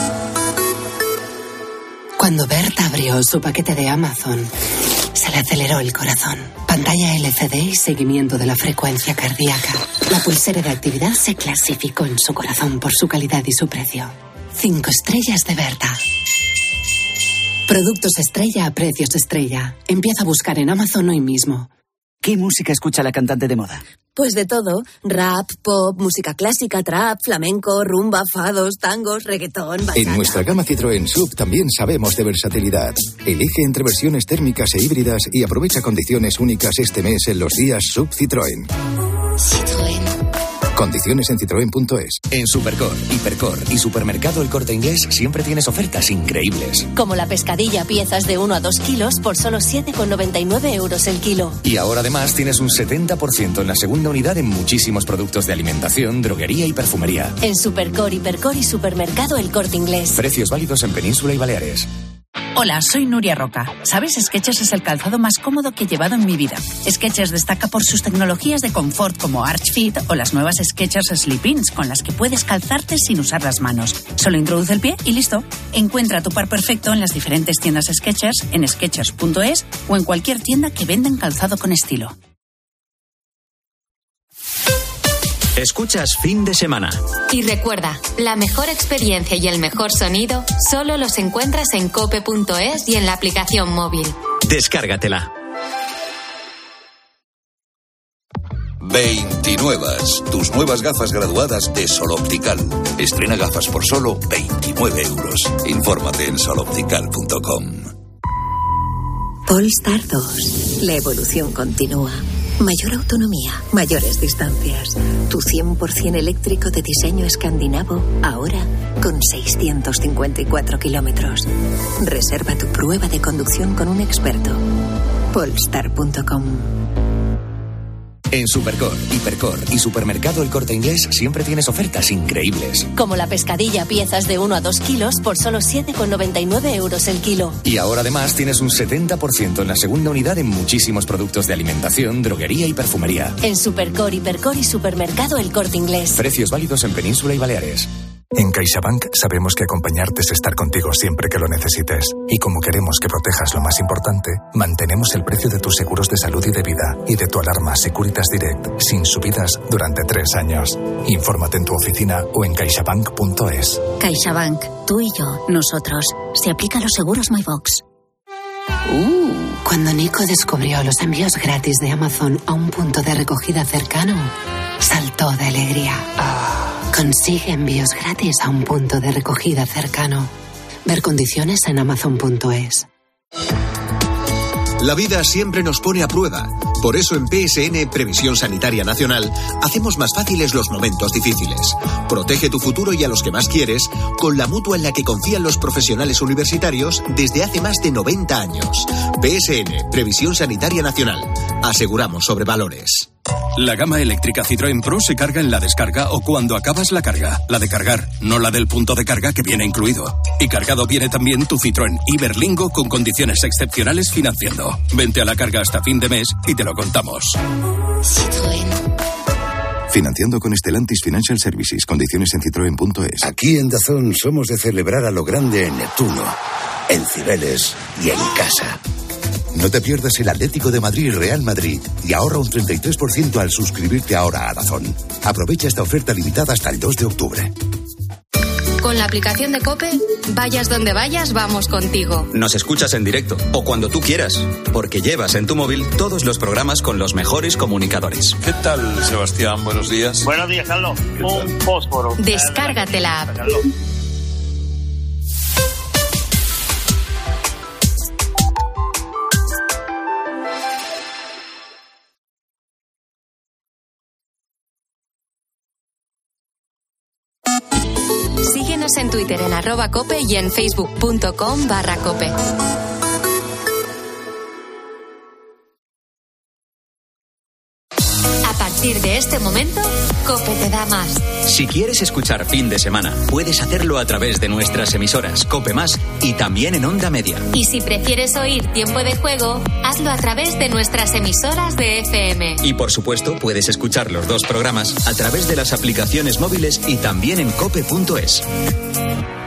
Speaker 32: Cuando Berta abrió su paquete de Amazon, se le aceleró el corazón. Pantalla L C D y seguimiento de la frecuencia cardíaca. La pulsera de actividad se clasificó en su corazón por su calidad y su precio. Cinco estrellas de Berta. Productos estrella a precios estrella. Empieza a buscar en Amazon hoy mismo.
Speaker 8: ¿Qué música escucha la cantante de moda?
Speaker 12: Pues de todo. Rap, pop, música clásica, trap, flamenco, rumba, fados, tangos, reggaetón, bachata.
Speaker 13: En nuestra gama Citroën Sub también sabemos de versatilidad. Elige entre versiones térmicas e híbridas y aprovecha condiciones únicas este mes en los días Sub Citroën.
Speaker 12: Citroën.
Speaker 13: Condiciones en citroen punto es.
Speaker 25: En Supercor, Hipercor y Supermercado El Corte Inglés siempre tienes ofertas increíbles.
Speaker 12: Como la pescadilla, piezas de uno a dos kilos por solo siete con noventa y nueve euros el kilo.
Speaker 25: Y ahora además tienes un setenta por ciento en la segunda unidad en muchísimos productos de alimentación, droguería y perfumería.
Speaker 12: En Supercor, Hipercor y Supermercado El Corte Inglés.
Speaker 25: Precios válidos en Península y Baleares.
Speaker 14: Hola, soy Nuria Roca. ¿Sabes? Skechers es el calzado más cómodo que he llevado en mi vida. Skechers destaca por sus tecnologías de confort como Arch Fit o las nuevas Skechers Slip-ins con las que puedes calzarte sin usar las manos. Solo introduce el pie y listo. Encuentra tu par perfecto en las diferentes tiendas Skechers, en skechers punto es o en cualquier tienda que vendan calzado con estilo.
Speaker 4: Escuchas Fin de Semana.
Speaker 5: Y recuerda, la mejor experiencia y el mejor sonido solo los encuentras en cope punto es y en la aplicación móvil.
Speaker 4: Descárgatela.
Speaker 15: veintinuevas, tus nuevas gafas graduadas de Sol Optical. Estrena gafas por solo veintinueve euros. Infórmate en sol optical punto com.
Speaker 12: Polestar dos. La evolución continúa. Mayor autonomía, mayores distancias. Tu cien por ciento eléctrico de diseño escandinavo, ahora con seiscientos cincuenta y cuatro kilómetros. Reserva tu prueba de conducción con un experto. Polestar punto com.
Speaker 25: En Supercor, Hipercor y Supermercado El Corte Inglés siempre tienes ofertas increíbles.
Speaker 12: Como la pescadilla, piezas de uno a dos kilos por solo siete con noventa y nueve euros el kilo.
Speaker 25: Y ahora además tienes un setenta por ciento en la segunda unidad en muchísimos productos de alimentación, droguería y perfumería.
Speaker 12: En Supercor, Hipercor y Supermercado El Corte Inglés.
Speaker 25: Precios válidos en Península y Baleares.
Speaker 16: En CaixaBank sabemos que acompañarte es estar contigo siempre que lo necesites. Y como queremos que protejas lo más importante, mantenemos el precio de tus seguros de salud y de vida y de tu alarma Securitas Direct sin subidas durante tres años. Infórmate en tu oficina o en caixabank punto es.
Speaker 12: CaixaBank, tú y yo, nosotros. Se aplican los seguros MyBox.
Speaker 32: Uh, cuando Nico descubrió los envíos gratis de Amazon a un punto de recogida cercano, saltó de alegría. Consigue envíos gratis a un punto de recogida cercano. Ver condiciones en amazon punto es.
Speaker 17: La vida siempre nos pone a prueba. Por eso en P S N Previsión Sanitaria Nacional hacemos más fáciles los momentos difíciles. Protege tu futuro y a los que más quieres con la mutua en la que confían los profesionales universitarios desde hace más de noventa años. P S N Previsión Sanitaria Nacional. Aseguramos sobre valores.
Speaker 29: La gama eléctrica Citroën Pro se carga en la descarga o cuando acabas la carga. La de cargar, no la del punto de carga que viene incluido. Y cargado viene también tu Citroën Iberlingo con condiciones excepcionales financiando. Vente a la carga hasta fin de mes y te lo contamos.
Speaker 12: Citroën.
Speaker 13: Financiando con Stellantis Financial Services. Condiciones en citroen punto es.
Speaker 1: Aquí en Dazón somos de celebrar a lo grande en Neptuno, en Cibeles y en casa. No te pierdas el Atlético de Madrid y Real Madrid y ahorra un treinta y tres por ciento al suscribirte ahora a Dazón. Aprovecha esta oferta limitada hasta el dos de octubre.
Speaker 5: Con la aplicación de COPE, vayas donde vayas, vamos contigo.
Speaker 4: Nos escuchas en directo o cuando tú quieras, porque llevas en tu móvil todos los programas con los mejores comunicadores.
Speaker 2: ¿Qué tal, Sebastián? Buenos días.
Speaker 18: Buenos días, Carlos. Un fósforo.
Speaker 5: Descárgate la app. Síguenos en Twitter en arroba cope y en facebook.com barra cope. A partir de este momento, COPE te da más.
Speaker 4: Si quieres escuchar Fin de Semana, puedes hacerlo a través de nuestras emisoras COPE Más y también en Onda Media.
Speaker 5: Y si prefieres oír Tiempo de Juego, hazlo a través de nuestras emisoras de F M.
Speaker 4: Y por supuesto, puedes escuchar los dos programas a través de las aplicaciones móviles y también en cope punto es.